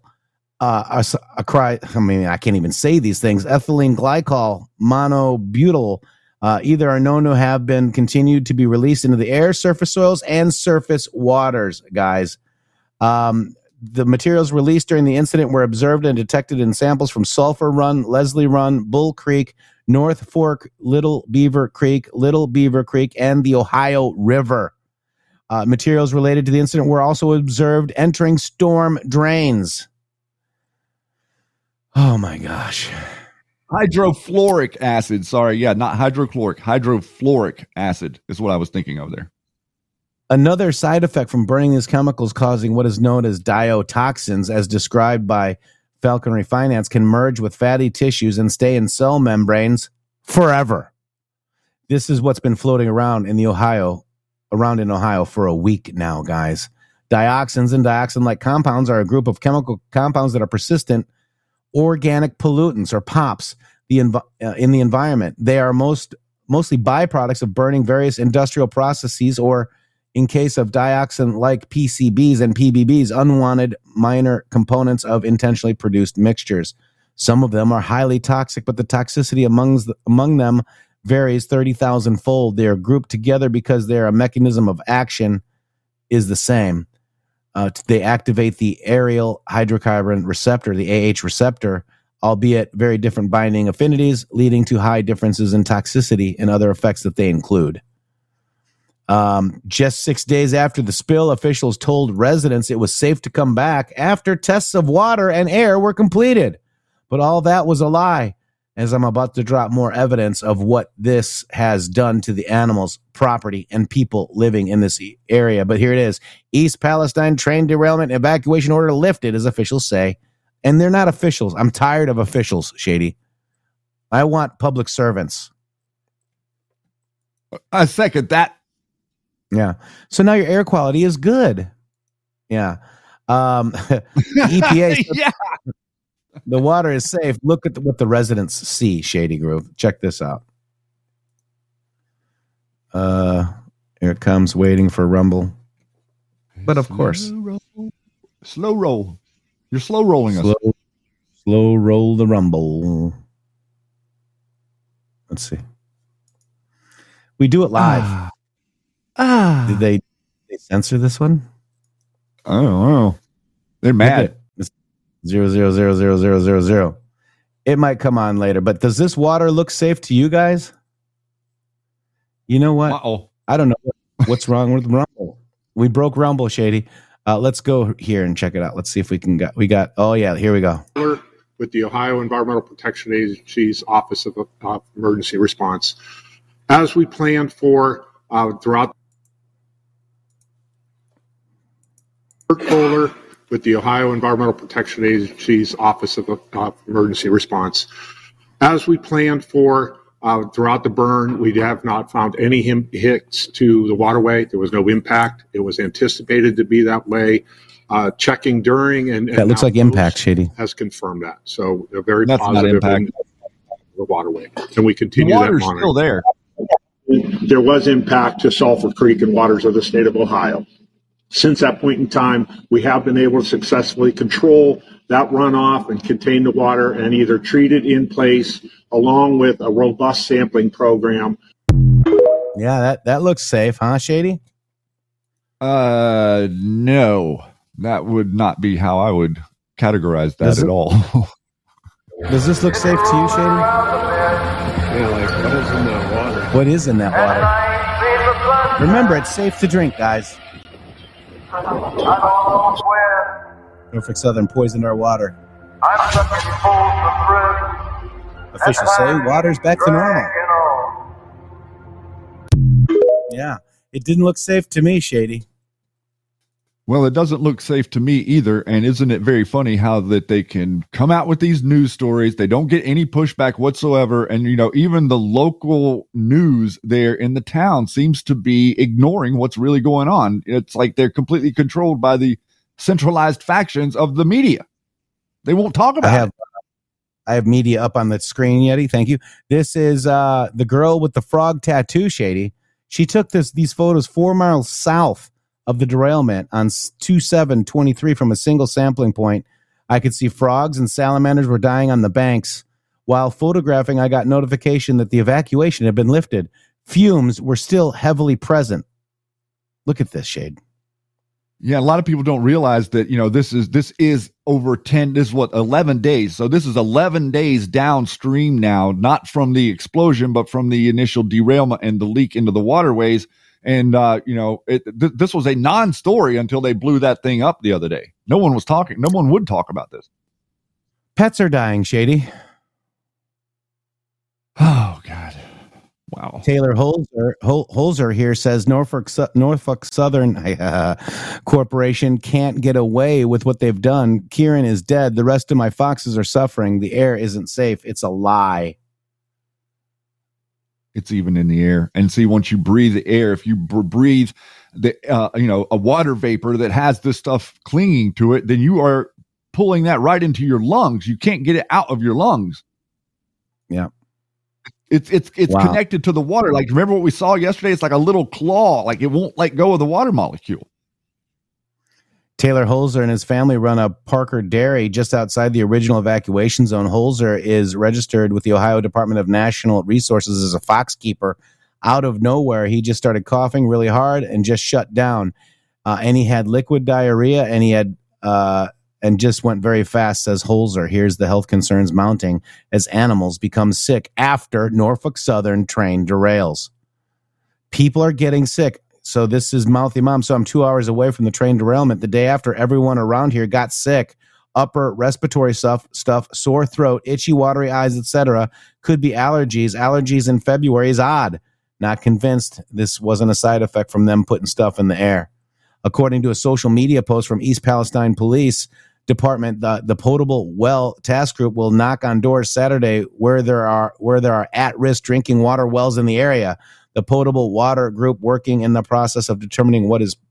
I can't even say these things, ethylene glycol, monobutyl, either are known to have been continued to be released into the air, surface soils, and surface waters, guys. The materials released during the incident were observed and detected in samples from Sulphur Run, Leslie Run, Bull Creek, North Fork, Little Beaver Creek, and the Ohio River. Materials related to the incident were also observed entering storm drains. Oh, my gosh. Hydrofluoric acid. Sorry. Yeah, not hydrochloric. Hydrofluoric acid is what I was thinking of there. Another side effect from burning these chemicals causing what is known as diotoxins, as described by Falconry Finance, can merge with fatty tissues and stay in cell membranes forever. This is what's been floating around in Ohio for a week now, guys. Dioxins and dioxin-like compounds are a group of chemical compounds that are persistent organic pollutants or POPs in the environment. They are mostly byproducts of burning various industrial processes, or in case of dioxin like PCBs and PBBs, unwanted minor components of intentionally produced mixtures. Some of them are highly toxic, but the toxicity among them varies 30,000-fold. They are grouped together because their mechanism of action is the same. They activate the aryl hydrocarbon receptor, the AH receptor, albeit very different binding affinities, leading to high differences in toxicity and other effects that they include. Just 6 days after the spill, officials told residents it was safe to come back after tests of water and air were completed. But all that was a lie, as I'm about to drop more evidence of what this has done to the animals, property, and people living in this area. But here it is. East Palestine train derailment evacuation order lifted, as officials say. And they're not officials. I'm tired of officials, Shady. I want public servants. I second that. Yeah. So now your air quality is good. Yeah. EPA. Yeah. The water is safe. Look at what the residents see, Shady Groove. Check this out. Here it comes, waiting for Rumble. But of course. Slow roll. You're slow rolling us. Slow roll the Rumble. Let's see. We do it live. Did they censor this one? I don't know. They're mad. 0000000. It might come on later, but does this water look safe to you guys? You know what? Uh-oh. I don't know what's wrong with Rumble. We broke Rumble, Shady. Let's go here and check it out. Let's see if we got. Oh yeah, here we go. With the Ohio Environmental Protection Agency's Office of Emergency Response, as we planned for throughout. Kohler with the Ohio Environmental Protection Agency's Office of Emergency Response. As we planned for throughout the burn, we have not found any hits to the waterway. There was no impact. It was anticipated to be that way. Checking during and that looks like impact, Shady, has confirmed that. So they're very positive in the waterway, and we continue that monitoring. The water's still there. There was impact to Sulphur Creek and waters of the state of Ohio. Since that point in time, we have been able to successfully control that runoff and contain the water and either treat it in place along with a robust sampling program. Yeah, that looks safe, huh, Shady? No, that would not be how I would categorize that at all. Does this look safe to you, Shady? Yeah, like what is in that water? What is in that water? Remember, it's safe to drink, guys. Norfolk Southern poisoned our water. Officials say water's back to normal. Yeah, it didn't look safe to me, Shady. Well, it doesn't look safe to me either. And isn't it very funny how that they can come out with these news stories? They don't get any pushback whatsoever. And, you know, even the local news there in the town seems to be ignoring what's really going on. It's like they're completely controlled by the centralized factions of the media. They won't talk about it. I have media up on the screen, Yeti. Thank you. This is the girl with the frog tattoo, Shady. She took these photos 4 miles south of the derailment on 2/7/23 from a single sampling point. I could see frogs and salamanders were dying on the banks. While photographing, I got notification that the evacuation had been lifted. Fumes were still heavily present. Look at this, Shade. Yeah, a lot of people don't realize that, you know, this is over 11 days. So this is 11 days downstream now, not from the explosion, but from the initial derailment and the leak into the waterways. And, this was a non-story until they blew that thing up the other day. No one was talking. No one would talk about this. Pets are dying, Shady. Oh, God. Wow. Taylor Holzer here says Norfolk Southern Corporation can't get away with what they've done. Kieran is dead. The rest of my foxes are suffering. The air isn't safe. It's a lie. It's even in the air. And see, once you breathe the air, if you breathe the, a water vapor that has this stuff clinging to it, then you are pulling that right into your lungs. You can't get it out of your lungs. Yeah. It's Wow. connected to the water. Like, remember what we saw yesterday? It's like a little claw. Like, it won't let go of the water molecule. Taylor Holzer and his family run a Parker Dairy just outside the original evacuation zone. Holzer is registered with the Ohio Department of National Resources as a fox keeper. Out of nowhere, he just started coughing really hard and just shut down. And he had liquid diarrhea, and he had and just went very fast, says Holzer. Here's the health concerns mounting as animals become sick after Norfolk Southern train derails. People are getting sick. So this is Mouthy Mom. So I'm 2 hours away from the train derailment. The day after, everyone around here got sick. Upper respiratory stuff, sore throat, itchy, watery eyes, etc. Could be allergies. Allergies in February is odd. Not convinced this wasn't a side effect from them putting stuff in the air. According to a social media post from East Palestine Police Department, the Potable Well Task Group will knock on doors Saturday where there are at-risk drinking water wells in the area. The Potable Water Group working in the process of determining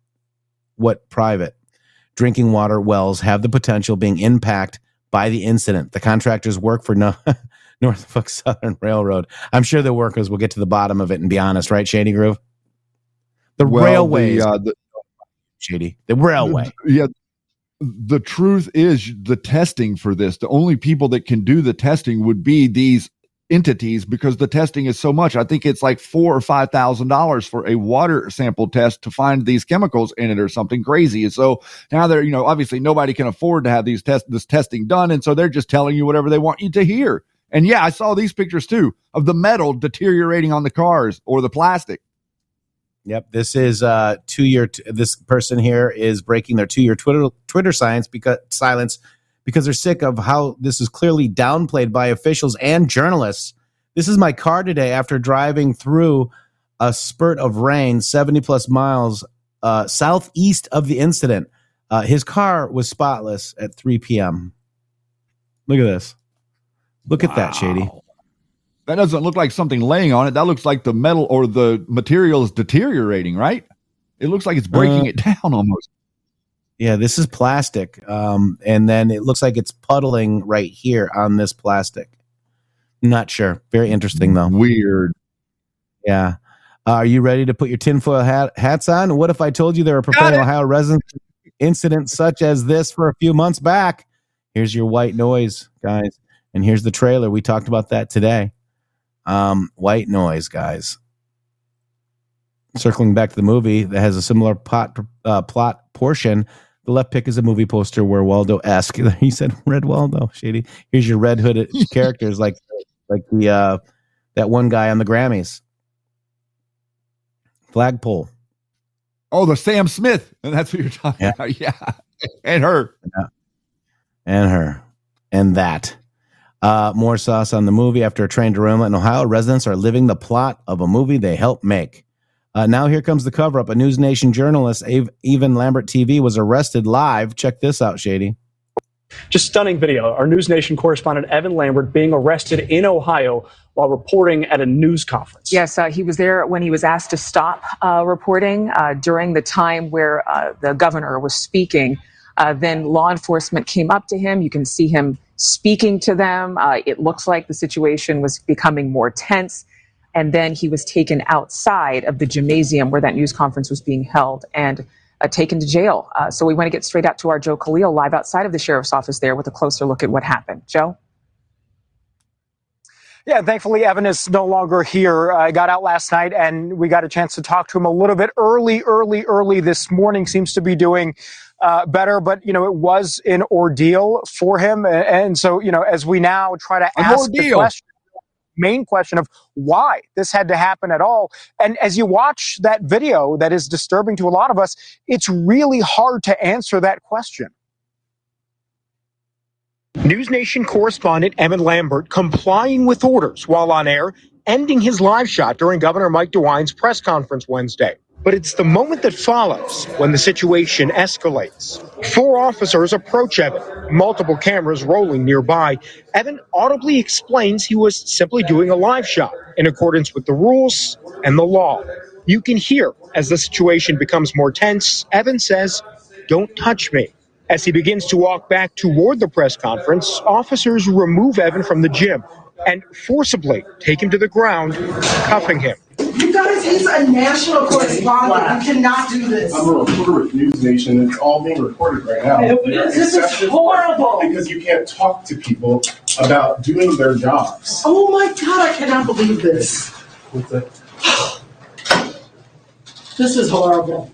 what private drinking water wells have the potential of being impacted by the incident. The contractors work for Norfolk Southern Railroad. I'm sure the workers will get to the bottom of it and be honest, right, Shady Groove? The railway. Shady. The railway. Yeah. The truth is, the testing for this, the only people that can do the testing would be these entities, because the testing is so much. I think it's like $4,000 or $5,000 for a water sample test to find these chemicals in it or something crazy. And so now they're, obviously nobody can afford to have this testing done. And so they're just telling you whatever they want you to hear. And yeah, I saw these pictures too of the metal deteriorating on the cars or the plastic. Yep, this is 2 year. This person here is breaking their 2 year Twitter silence because they're sick of how this is clearly downplayed by officials and journalists. This is my car today after driving through a spurt of rain 70 plus miles southeast of the incident. His car was spotless at 3 p.m. Look at this. Look at that, Shady. That doesn't look like something laying on it. That looks like the metal or the material is deteriorating, right? It looks like it's breaking it down almost. Yeah, this is plastic. And then it looks like it's puddling right here on this plastic. Not sure. Very interesting, though. Weird. Yeah. Are you ready to put your tinfoil hats on? What if I told you there were preparing Ohio residents incidents such as this for a few months back? Here's your white noise, guys. And here's the trailer. We talked about that today. White noise, guys. Circling back to the movie that has a similar plot portion. The left pick is a movie poster where Waldo-esque. He said Red Waldo, Shady. Here's your red hooded characters like the that one guy on the Grammys. Flagpole. Oh, the Sam Smith. And that's what you're talking about. Yeah. And her. Yeah. And her. And that. More sauce on the movie. After a train derailment in Ohio, residents are living the plot of a movie they helped make. Now here comes the cover-up. A News Nation journalist, Evan Lambert TV, was arrested live. Check this out, Shady. Just stunning video. Our News Nation correspondent, Evan Lambert, being arrested in Ohio while reporting at a news conference. Yes, he was there when he was asked to stop reporting during the time where the governor was speaking. Then law enforcement came up to him. You can see him speaking to them. It looks like the situation was becoming more tense. And then he was taken outside of the gymnasium where that news conference was being held and taken to jail. So we want to get straight out to our Joe Khalil live outside of the sheriff's office there with a closer look at what happened. Joe? Yeah, thankfully, Evan is no longer here. I got out last night and we got a chance to talk to him a little bit early this morning. Seems to be doing better, but, it was an ordeal for him. And so, as we now try to ask the main question of why this had to happen at all. And as you watch that video that is disturbing to a lot of us, it's really hard to answer that question. News Nation correspondent Evan Lambert complying with orders while on air, ending his live shot during Governor Mike DeWine's press conference Wednesday. But it's the moment that follows when the situation escalates. 4 officers approach Evan, multiple cameras rolling nearby. Evan audibly explains he was simply doing a live shot in accordance with the rules and the law. You can hear as the situation becomes more tense, Evan says, "Don't touch me." As he begins to walk back toward the press conference, officers remove Evan from the gym and forcibly take him to the ground, cuffing him. You guys, he's a national correspondent. You cannot do this. I'm a reporter with News Nation. It's all being recorded right now. This is horrible. Because you can't talk to people about doing their jobs. Oh my God, I cannot believe this. This is horrible.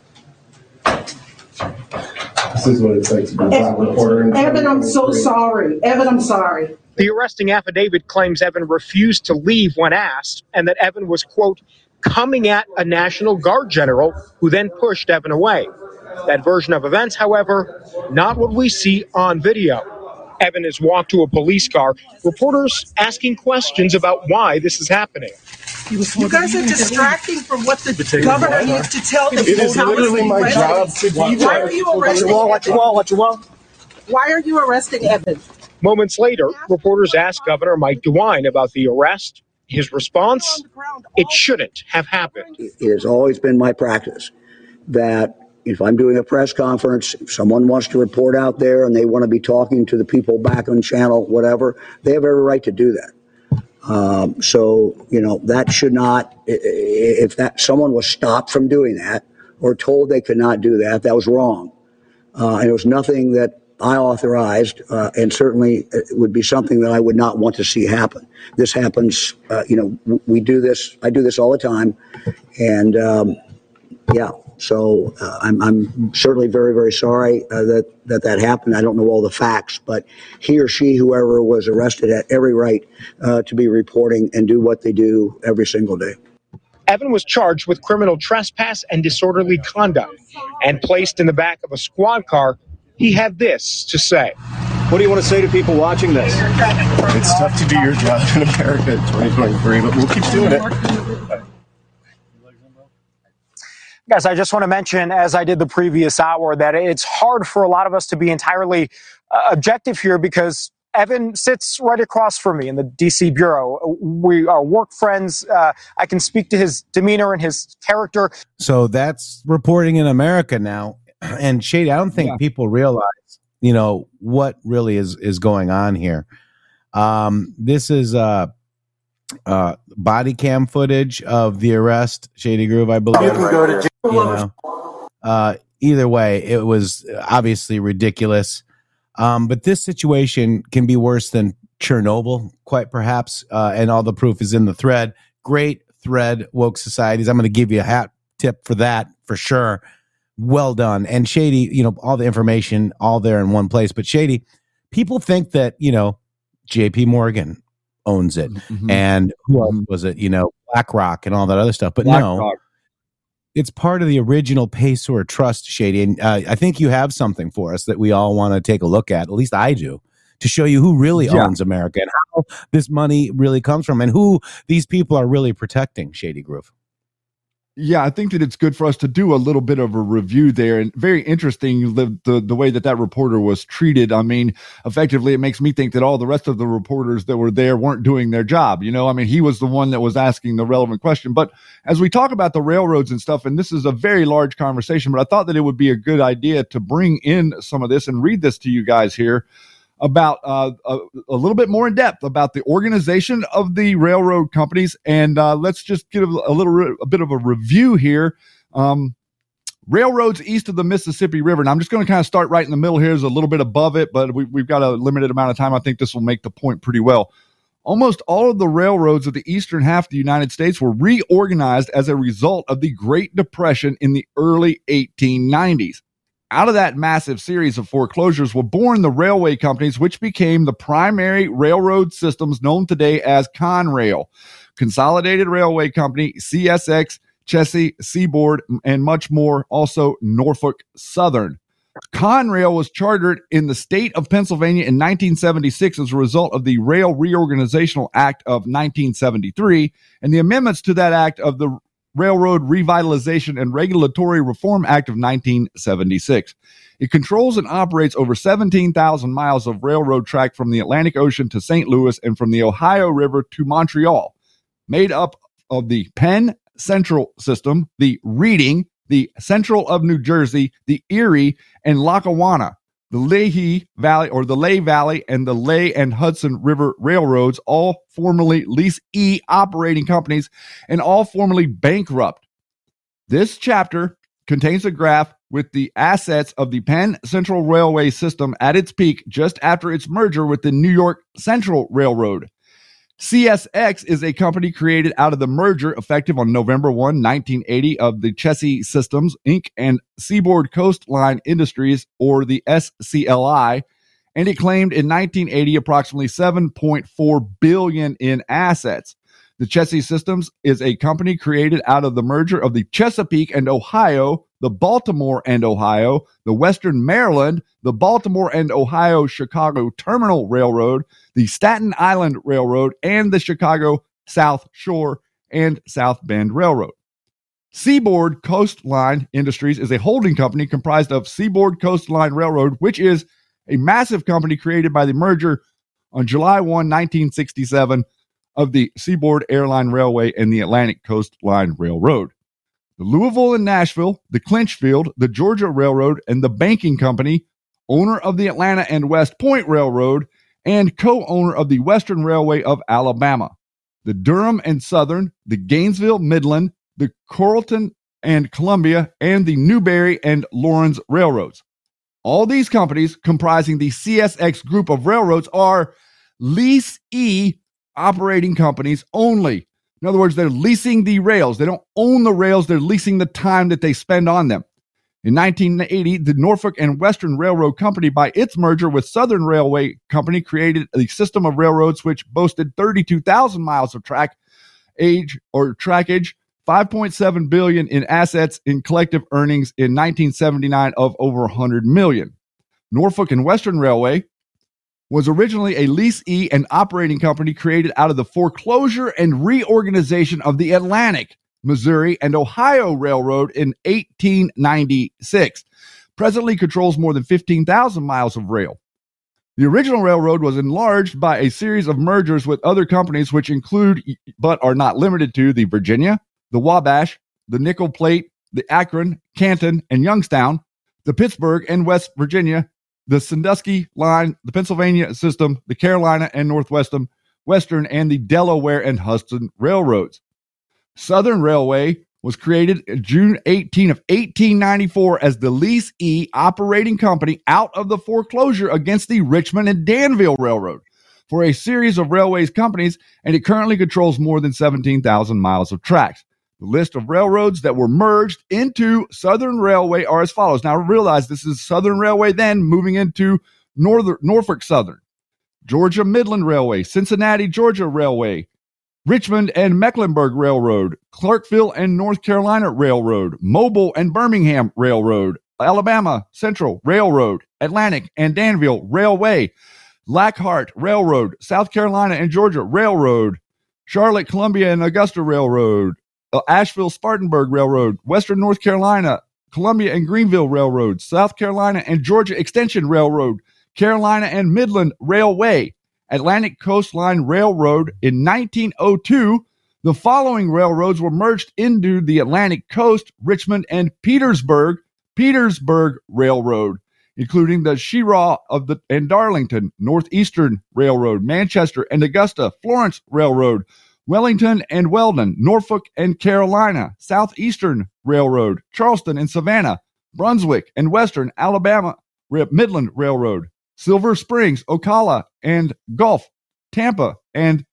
This is what it's like to be a reporter. Evan, I'm so sorry. Evan, I'm sorry. The arresting affidavit claims Evan refused to leave when asked, and that Evan was, quote, coming at a National Guard general who then pushed Evan away. That version of events, however, not what we see on video. Evan is walked to a police car, reporters asking questions about why this is happening. You guys are distracting from what the governor needs to tell the It is literally my job to be Why are you arresting Evan? Why are you arresting Evan? Moments later, reporters asked Governor Mike DeWine about the arrest. His response, it shouldn't have happened. It has always been my practice that if I'm doing a press conference, if someone wants to report out there and they want to be talking to the people back on channel, whatever, they have every right to do that. So, that should not, if that someone was stopped from doing that or told they could not do that, that was wrong. And it was nothing that I authorized, and certainly it would be something that I would not want to see happen. This happens, we do this, I do this all the time. And, so I'm certainly very, very sorry that happened. I don't know all the facts, but he or she, whoever was arrested, had every right to be reporting and do what they do every single day. Evan was charged with criminal trespass and disorderly conduct and placed in the back of a squad car. He had this to say. What do you want to say to people watching this? It's tough to do your job in America in 2023, but we'll keep doing it. Guys, I just want to mention, as I did the previous hour, that it's hard for a lot of us to be entirely objective here because Evan sits right across from me in the D.C. Bureau. We are work friends. I can speak to his demeanor and his character. So that's reporting in America now. And Shady, I don't think people realize, what really is going on here. This is body cam footage of the arrest, Shady Groove, I believe. You can go to jail. Either way, it was obviously ridiculous. But this situation can be worse than Chernobyl, quite perhaps. And all the proof is in the thread. Great thread, Woke Societies. I'm going to give you a hat tip for that, for sure. Well done. And Shady, all the information all there in one place. But Shady, people think that, JP Morgan owns it. Mm-hmm. And who else was it? BlackRock and all that other stuff. But no, it's part of the original Paysor Trust, Shady. And I think you have something for us that we all want to take a look at least I do, to show you who really owns America and how this money really comes from and who these people are really protecting, Shady Groove. Yeah, I think that it's good for us to do a little bit of a review there. And very interesting, the way that reporter was treated. I mean, effectively, it makes me think that all the rest of the reporters that were there weren't doing their job. He was the one that was asking the relevant question. But as we talk about the railroads and stuff, and this is a very large conversation, but I thought that it would be a good idea to bring in some of this and read this to you guys here about a little bit more in depth about the organization of the railroad companies. And let's just give a bit of a review here. Railroads east of the Mississippi River. And I'm just going to kind of start right in the middle here. There's a little bit above it, but we've got a limited amount of time. I think this will make the point pretty well. Almost all of the railroads of the eastern half of the United States were reorganized as a result of the Great Depression in the early 1890s. Out of that massive series of foreclosures were born the railway companies, which became the primary railroad systems known today as Conrail, Consolidated Railway Company, CSX, Chessie, Seaboard, and much more, also Norfolk Southern. Conrail was chartered in the state of Pennsylvania in 1976 as a result of the Rail Reorganizational Act of 1973 and the amendments to that act of the Railroad Revitalization and Regulatory Reform Act of 1976. It controls and operates over 17,000 miles of railroad track from the Atlantic Ocean to St. Louis and from the Ohio River to Montreal, made up of the Penn Central System, the Reading, the Central of New Jersey, the Erie, and Lackawanna. the Lehigh Valley or the Lehigh Valley and the Lehigh and Hudson River Railroads, all formerly Lease E operating companies and all formerly bankrupt. This chapter contains a graph with the assets of the Penn Central Railway system at its peak just after its merger with the New York Central Railroad. CSX is a company created out of the merger effective on November 1, 1980 of the Chessie Systems, Inc. and Seaboard Coastline Industries, or the SCLI, and it claimed in 1980 approximately $7.4 billion in assets. The Chessie Systems is a company created out of the merger of the Chesapeake and Ohio, the Baltimore and Ohio, the Western Maryland, the Baltimore and Ohio Chicago Terminal Railroad, the Staten Island Railroad, and the Chicago South Shore and South Bend Railroad. Seaboard Coastline Industries is a holding company comprised of Seaboard Coastline Railroad, which is a massive company created by the merger on July 1, 1967, of the Seaboard Airline Railway and the Atlantic Coastline Railroad. The Louisville and Nashville, the Clinchfield, the Georgia Railroad, and the Banking Company, owner of the Atlanta and West Point Railroad, and co-owner of the Western Railway of Alabama. The Durham and Southern, the Gainesville Midland, the Carrollton and Columbia, and the Newberry and Lawrence Railroads. All these companies comprising the CSX group of railroads are Lease E operating companies only. In other words, they're leasing the rails. They don't own the rails. They're leasing the time that they spend on them. In 1980, the Norfolk and Western Railroad Company, by its merger with Southern Railway Company, created a system of railroads which boasted 32,000 miles of trackage, $5.7 billion in assets, in collective earnings in 1979 of over $100 million. Norfolk and Western Railway was originally a Lease E and operating company created out of the foreclosure and reorganization of the Atlantic, Missouri, and Ohio Railroad in 1896. Presently controls more than 15,000 miles of rail. The original railroad was enlarged by a series of mergers with other companies, which include, but are not limited to, the Virginia, the Wabash, the Nickel Plate, the Akron, Canton, and Youngstown, the Pittsburgh and West Virginia, the Sandusky Line, the Pennsylvania System, the Carolina and Northwestern, and the Delaware and Hudson Railroads. Southern Railway was created June 18 of 1894 as the Lease E operating company out of the foreclosure against the Richmond and Danville Railroad for a series of railways companies, and it currently controls more than 17,000 miles of tracks. The list of railroads that were merged into Southern Railway are as follows. Now realize this is Southern Railway then moving into Norfolk Southern, Georgia Midland Railway, Cincinnati, Georgia Railway, Richmond and Mecklenburg Railroad, Clarkville and North Carolina Railroad, Mobile and Birmingham Railroad, Alabama Central Railroad, Atlantic and Danville Railway, Lockhart Railroad, South Carolina and Georgia Railroad, Charlotte, Columbia and Augusta Railroad, Asheville Spartanburg Railroad, Western North Carolina, Columbia and Greenville Railroad, South Carolina and Georgia Extension Railroad, Carolina and Midland Railway, Atlantic Coastline Railroad. In 1902, the following railroads were merged into the Atlantic Coast, Richmond and Petersburg Railroad, including the Sheraw and Darlington, Northeastern Railroad, Manchester and Augusta, Florence Railroad, Wellington and Weldon, Norfolk and Carolina, Southeastern Railroad, Charleston and Savannah, Brunswick and Western Alabama, Midland Railroad, Silver Springs, Ocala and Gulf, Tampa and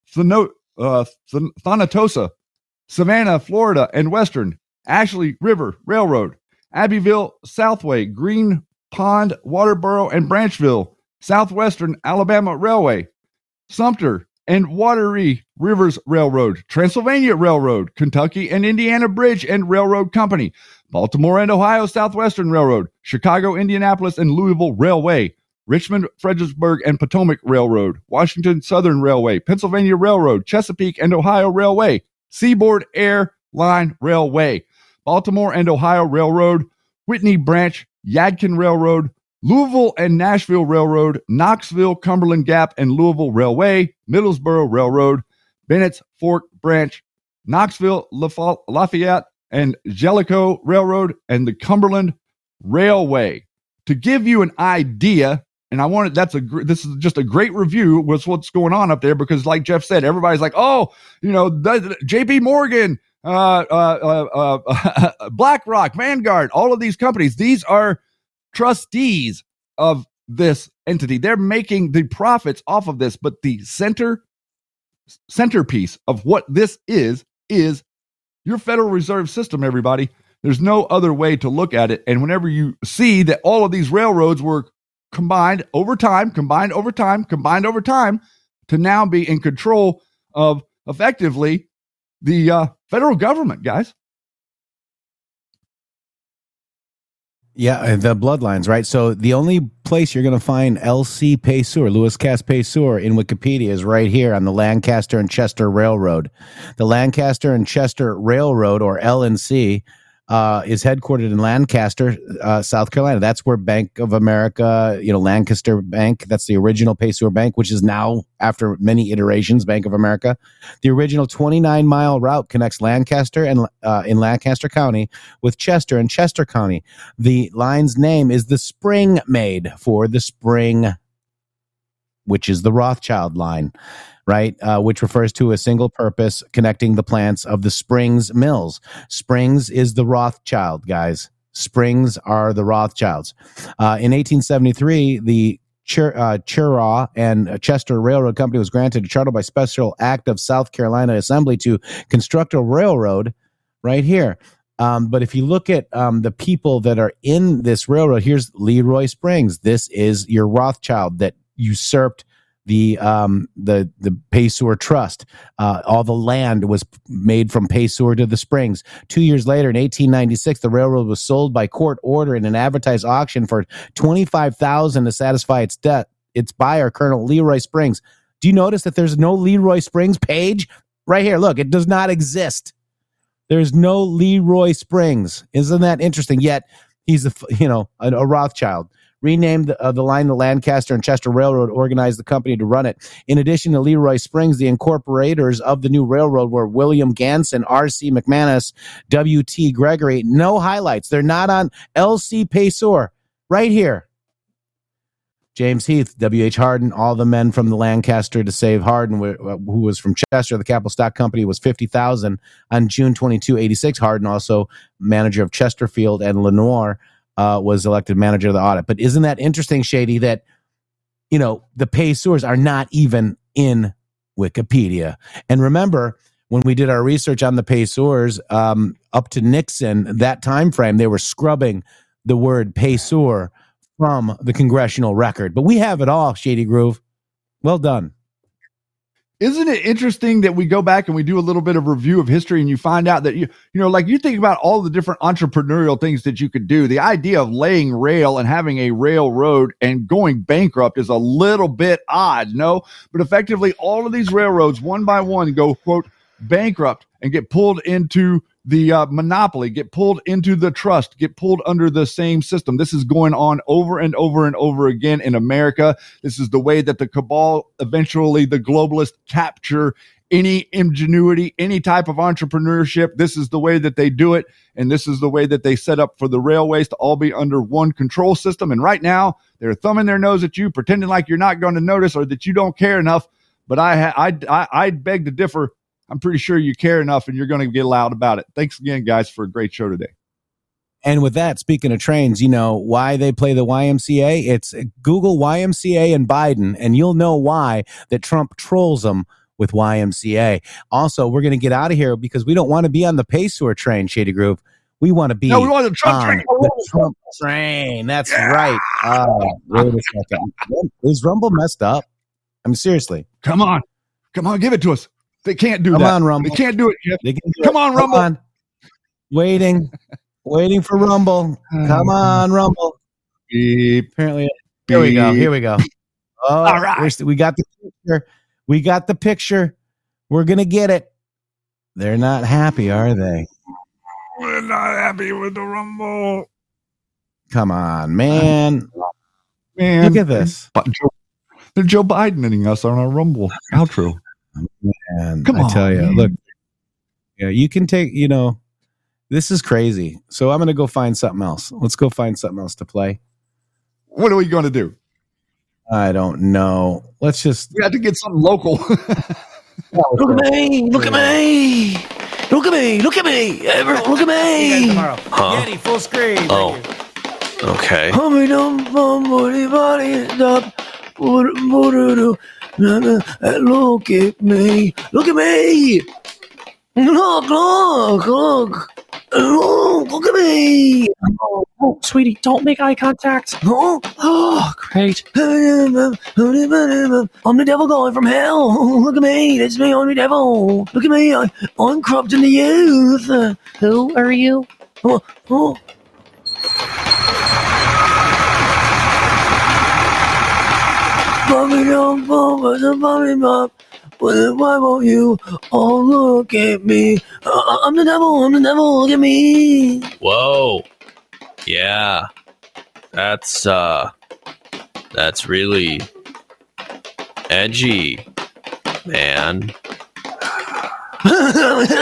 Thanatosa, Savannah, Florida and Western, Ashley River Railroad, Abbeville, Southway, Green Pond, Waterboro and Branchville, Southwestern Alabama Railway, Sumter and Wateree Rivers Railroad, Transylvania Railroad, Kentucky and Indiana Bridge and Railroad Company, Baltimore and Ohio Southwestern Railroad, Chicago, Indianapolis and Louisville Railway, Richmond, Fredericksburg and Potomac Railroad, Washington Southern Railway, Pennsylvania Railroad, Chesapeake and Ohio Railway, Seaboard Air Line Railway, Baltimore and Ohio Railroad, Whitney Branch, Yadkin Railroad, Louisville and Nashville Railroad, Knoxville, Cumberland Gap and Louisville Railway, Middlesboro Railroad, Bennett's Fork Branch, Knoxville, Lafayette and Jellicoe Railroad, and the Cumberland Railway. to give you an idea, and I wanted this is just a great review with what's going on up there, because like Jeff said, everybody's like, oh, JP Morgan, BlackRock, Vanguard, all of these companies, these are trustees of this entity. They're making the profits off of this, but the centerpiece of what this is your Federal Reserve System, everybody. There's no other way to look at it. And whenever you see that all of these railroads were combined over time to now be in control of effectively the federal government, guys. Yeah, the bloodlines, right? So the only place you're going to find L.C. Payseur, Louis Cass Payseur, in Wikipedia is right here on the Lancaster and Chester Railroad. The Lancaster and Chester Railroad, or LNC, is headquartered in Lancaster, South Carolina. That's where Bank of America, Lancaster Bank, that's the original Payseur Bank, which is now, after many iterations, Bank of America. The original 29-mile route connects Lancaster and in Lancaster County with Chester and Chester County. The line's name is the Spring Maid, for the spring, which is the Rothschild line, right? Which refers to a single purpose connecting the plants of the Springs Mills. Springs is the Rothschild, guys. Springs are the Rothschilds. In 1873, the Cheraw and Chester Railroad Company was granted a charter by special act of South Carolina Assembly to construct a railroad right here. But if you look at the people that are in this railroad, here's Leroy Springs. This is your Rothschild that usurped the Payseur Trust. All the land was made from Payseur to the Springs. 2 years later, in 1896, the railroad was sold by court order in an advertised auction for $25,000 to satisfy its debt. Its buyer, Colonel Leroy Springs. Do you notice that there's no Leroy Springs page right here? Look, it does not exist. There's no Leroy Springs. Isn't that interesting? Yet he's a Rothschild. Renamed the line the Lancaster and Chester Railroad, organized the company to run it. In addition to Leroy Springs, the incorporators of the new railroad were William Ganson, R.C. McManus, W.T. Gregory. No highlights. They're not on L.C. Payseur. Right here. James Heath, W.H. Hardin, all the men from the Lancaster to save Hardin, who was from Chester. The capital stock company was $50,000 on June 22, 86. Hardin, also manager of Chesterfield and Lenoir, was elected manager of the audit. But isn't that interesting, Shady, that, the Payseurs are not even in Wikipedia? And remember, when we did our research on the Payseurs, up to Nixon, that time frame, they were scrubbing the word Payseur from the congressional record. But we have it all, Shady Groove. Well done. Isn't it interesting that we go back and we do a little bit of review of history, and you find out that, you think about all the different entrepreneurial things that you could do. The idea of laying rail and having a railroad and going bankrupt is a little bit odd, no? But effectively, all of these railroads, one by one, go, quote, bankrupt and get pulled into the monopoly, get pulled into the trust, get pulled under the same system. This is going on over and over and over again in America. This is the way that the cabal, eventually the globalists, capture any ingenuity, any type of entrepreneurship. This is the way that they do it. And this is the way that they set up for the railways to all be under one control system. And right now they're thumbing their nose at you, pretending like you're not going to notice or that you don't care enough. But I beg to differ. I'm pretty sure you care enough and you're going to get loud about it. Thanks again, guys, for a great show today. And with that, speaking of trains, why they play the YMCA? It's Google YMCA and Biden, and you'll know why that Trump trolls them with YMCA. Also, we're going to get out of here because we don't want to be on the Payseur train, Shady Groove. We want to be we want the Trump train. The Trump train. That's right. Wait a second. Is Rumble messed up? Seriously. Come on, give it to us. They can't do that. Come on, Rumble. They can't do it, Jeff. Come on, Rumble. Come on. Waiting for Rumble. Come on, Rumble. Beep. Apparently, here we go. Oh, all right. We got the picture. We're going to get it. They're not happy, are they? We're not happy with the Rumble. Come on, man. Look at this. They're Joe Bidening us on our Rumble outro. Man, come on, I tell you, man. Look, you can take, this is crazy. So I'm going to go find something else. Let's go find something else to play. What are we going to do? I don't know. Let's just. We have to get something local. Look at me! Look at me! Look at me! Look at me! Everyone, look at me! Huh? Yeti, full screen. Oh. Okay. Look at me! Look at me! Look! Look at me! Oh, sweetie, don't make eye contact. Oh, great. I'm the devil going from hell. Look at me. That's me. I'm the devil. Look at me. I'm corrupting the youth. Who are you? Oh. Why won't you all look at me? I'm the devil. Look at me. Whoa. Yeah. That's really edgy, man. I'm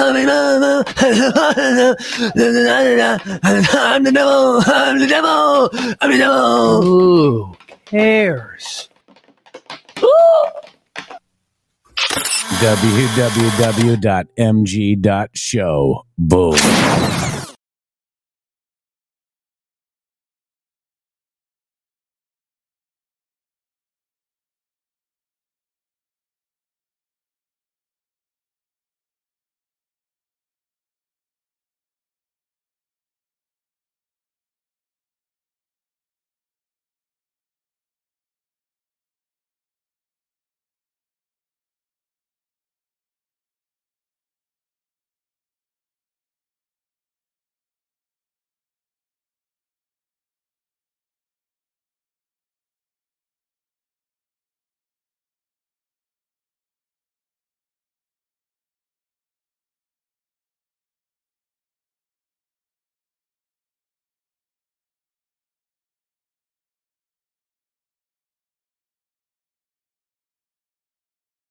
the devil. Who cares? www.mg.show. Boom.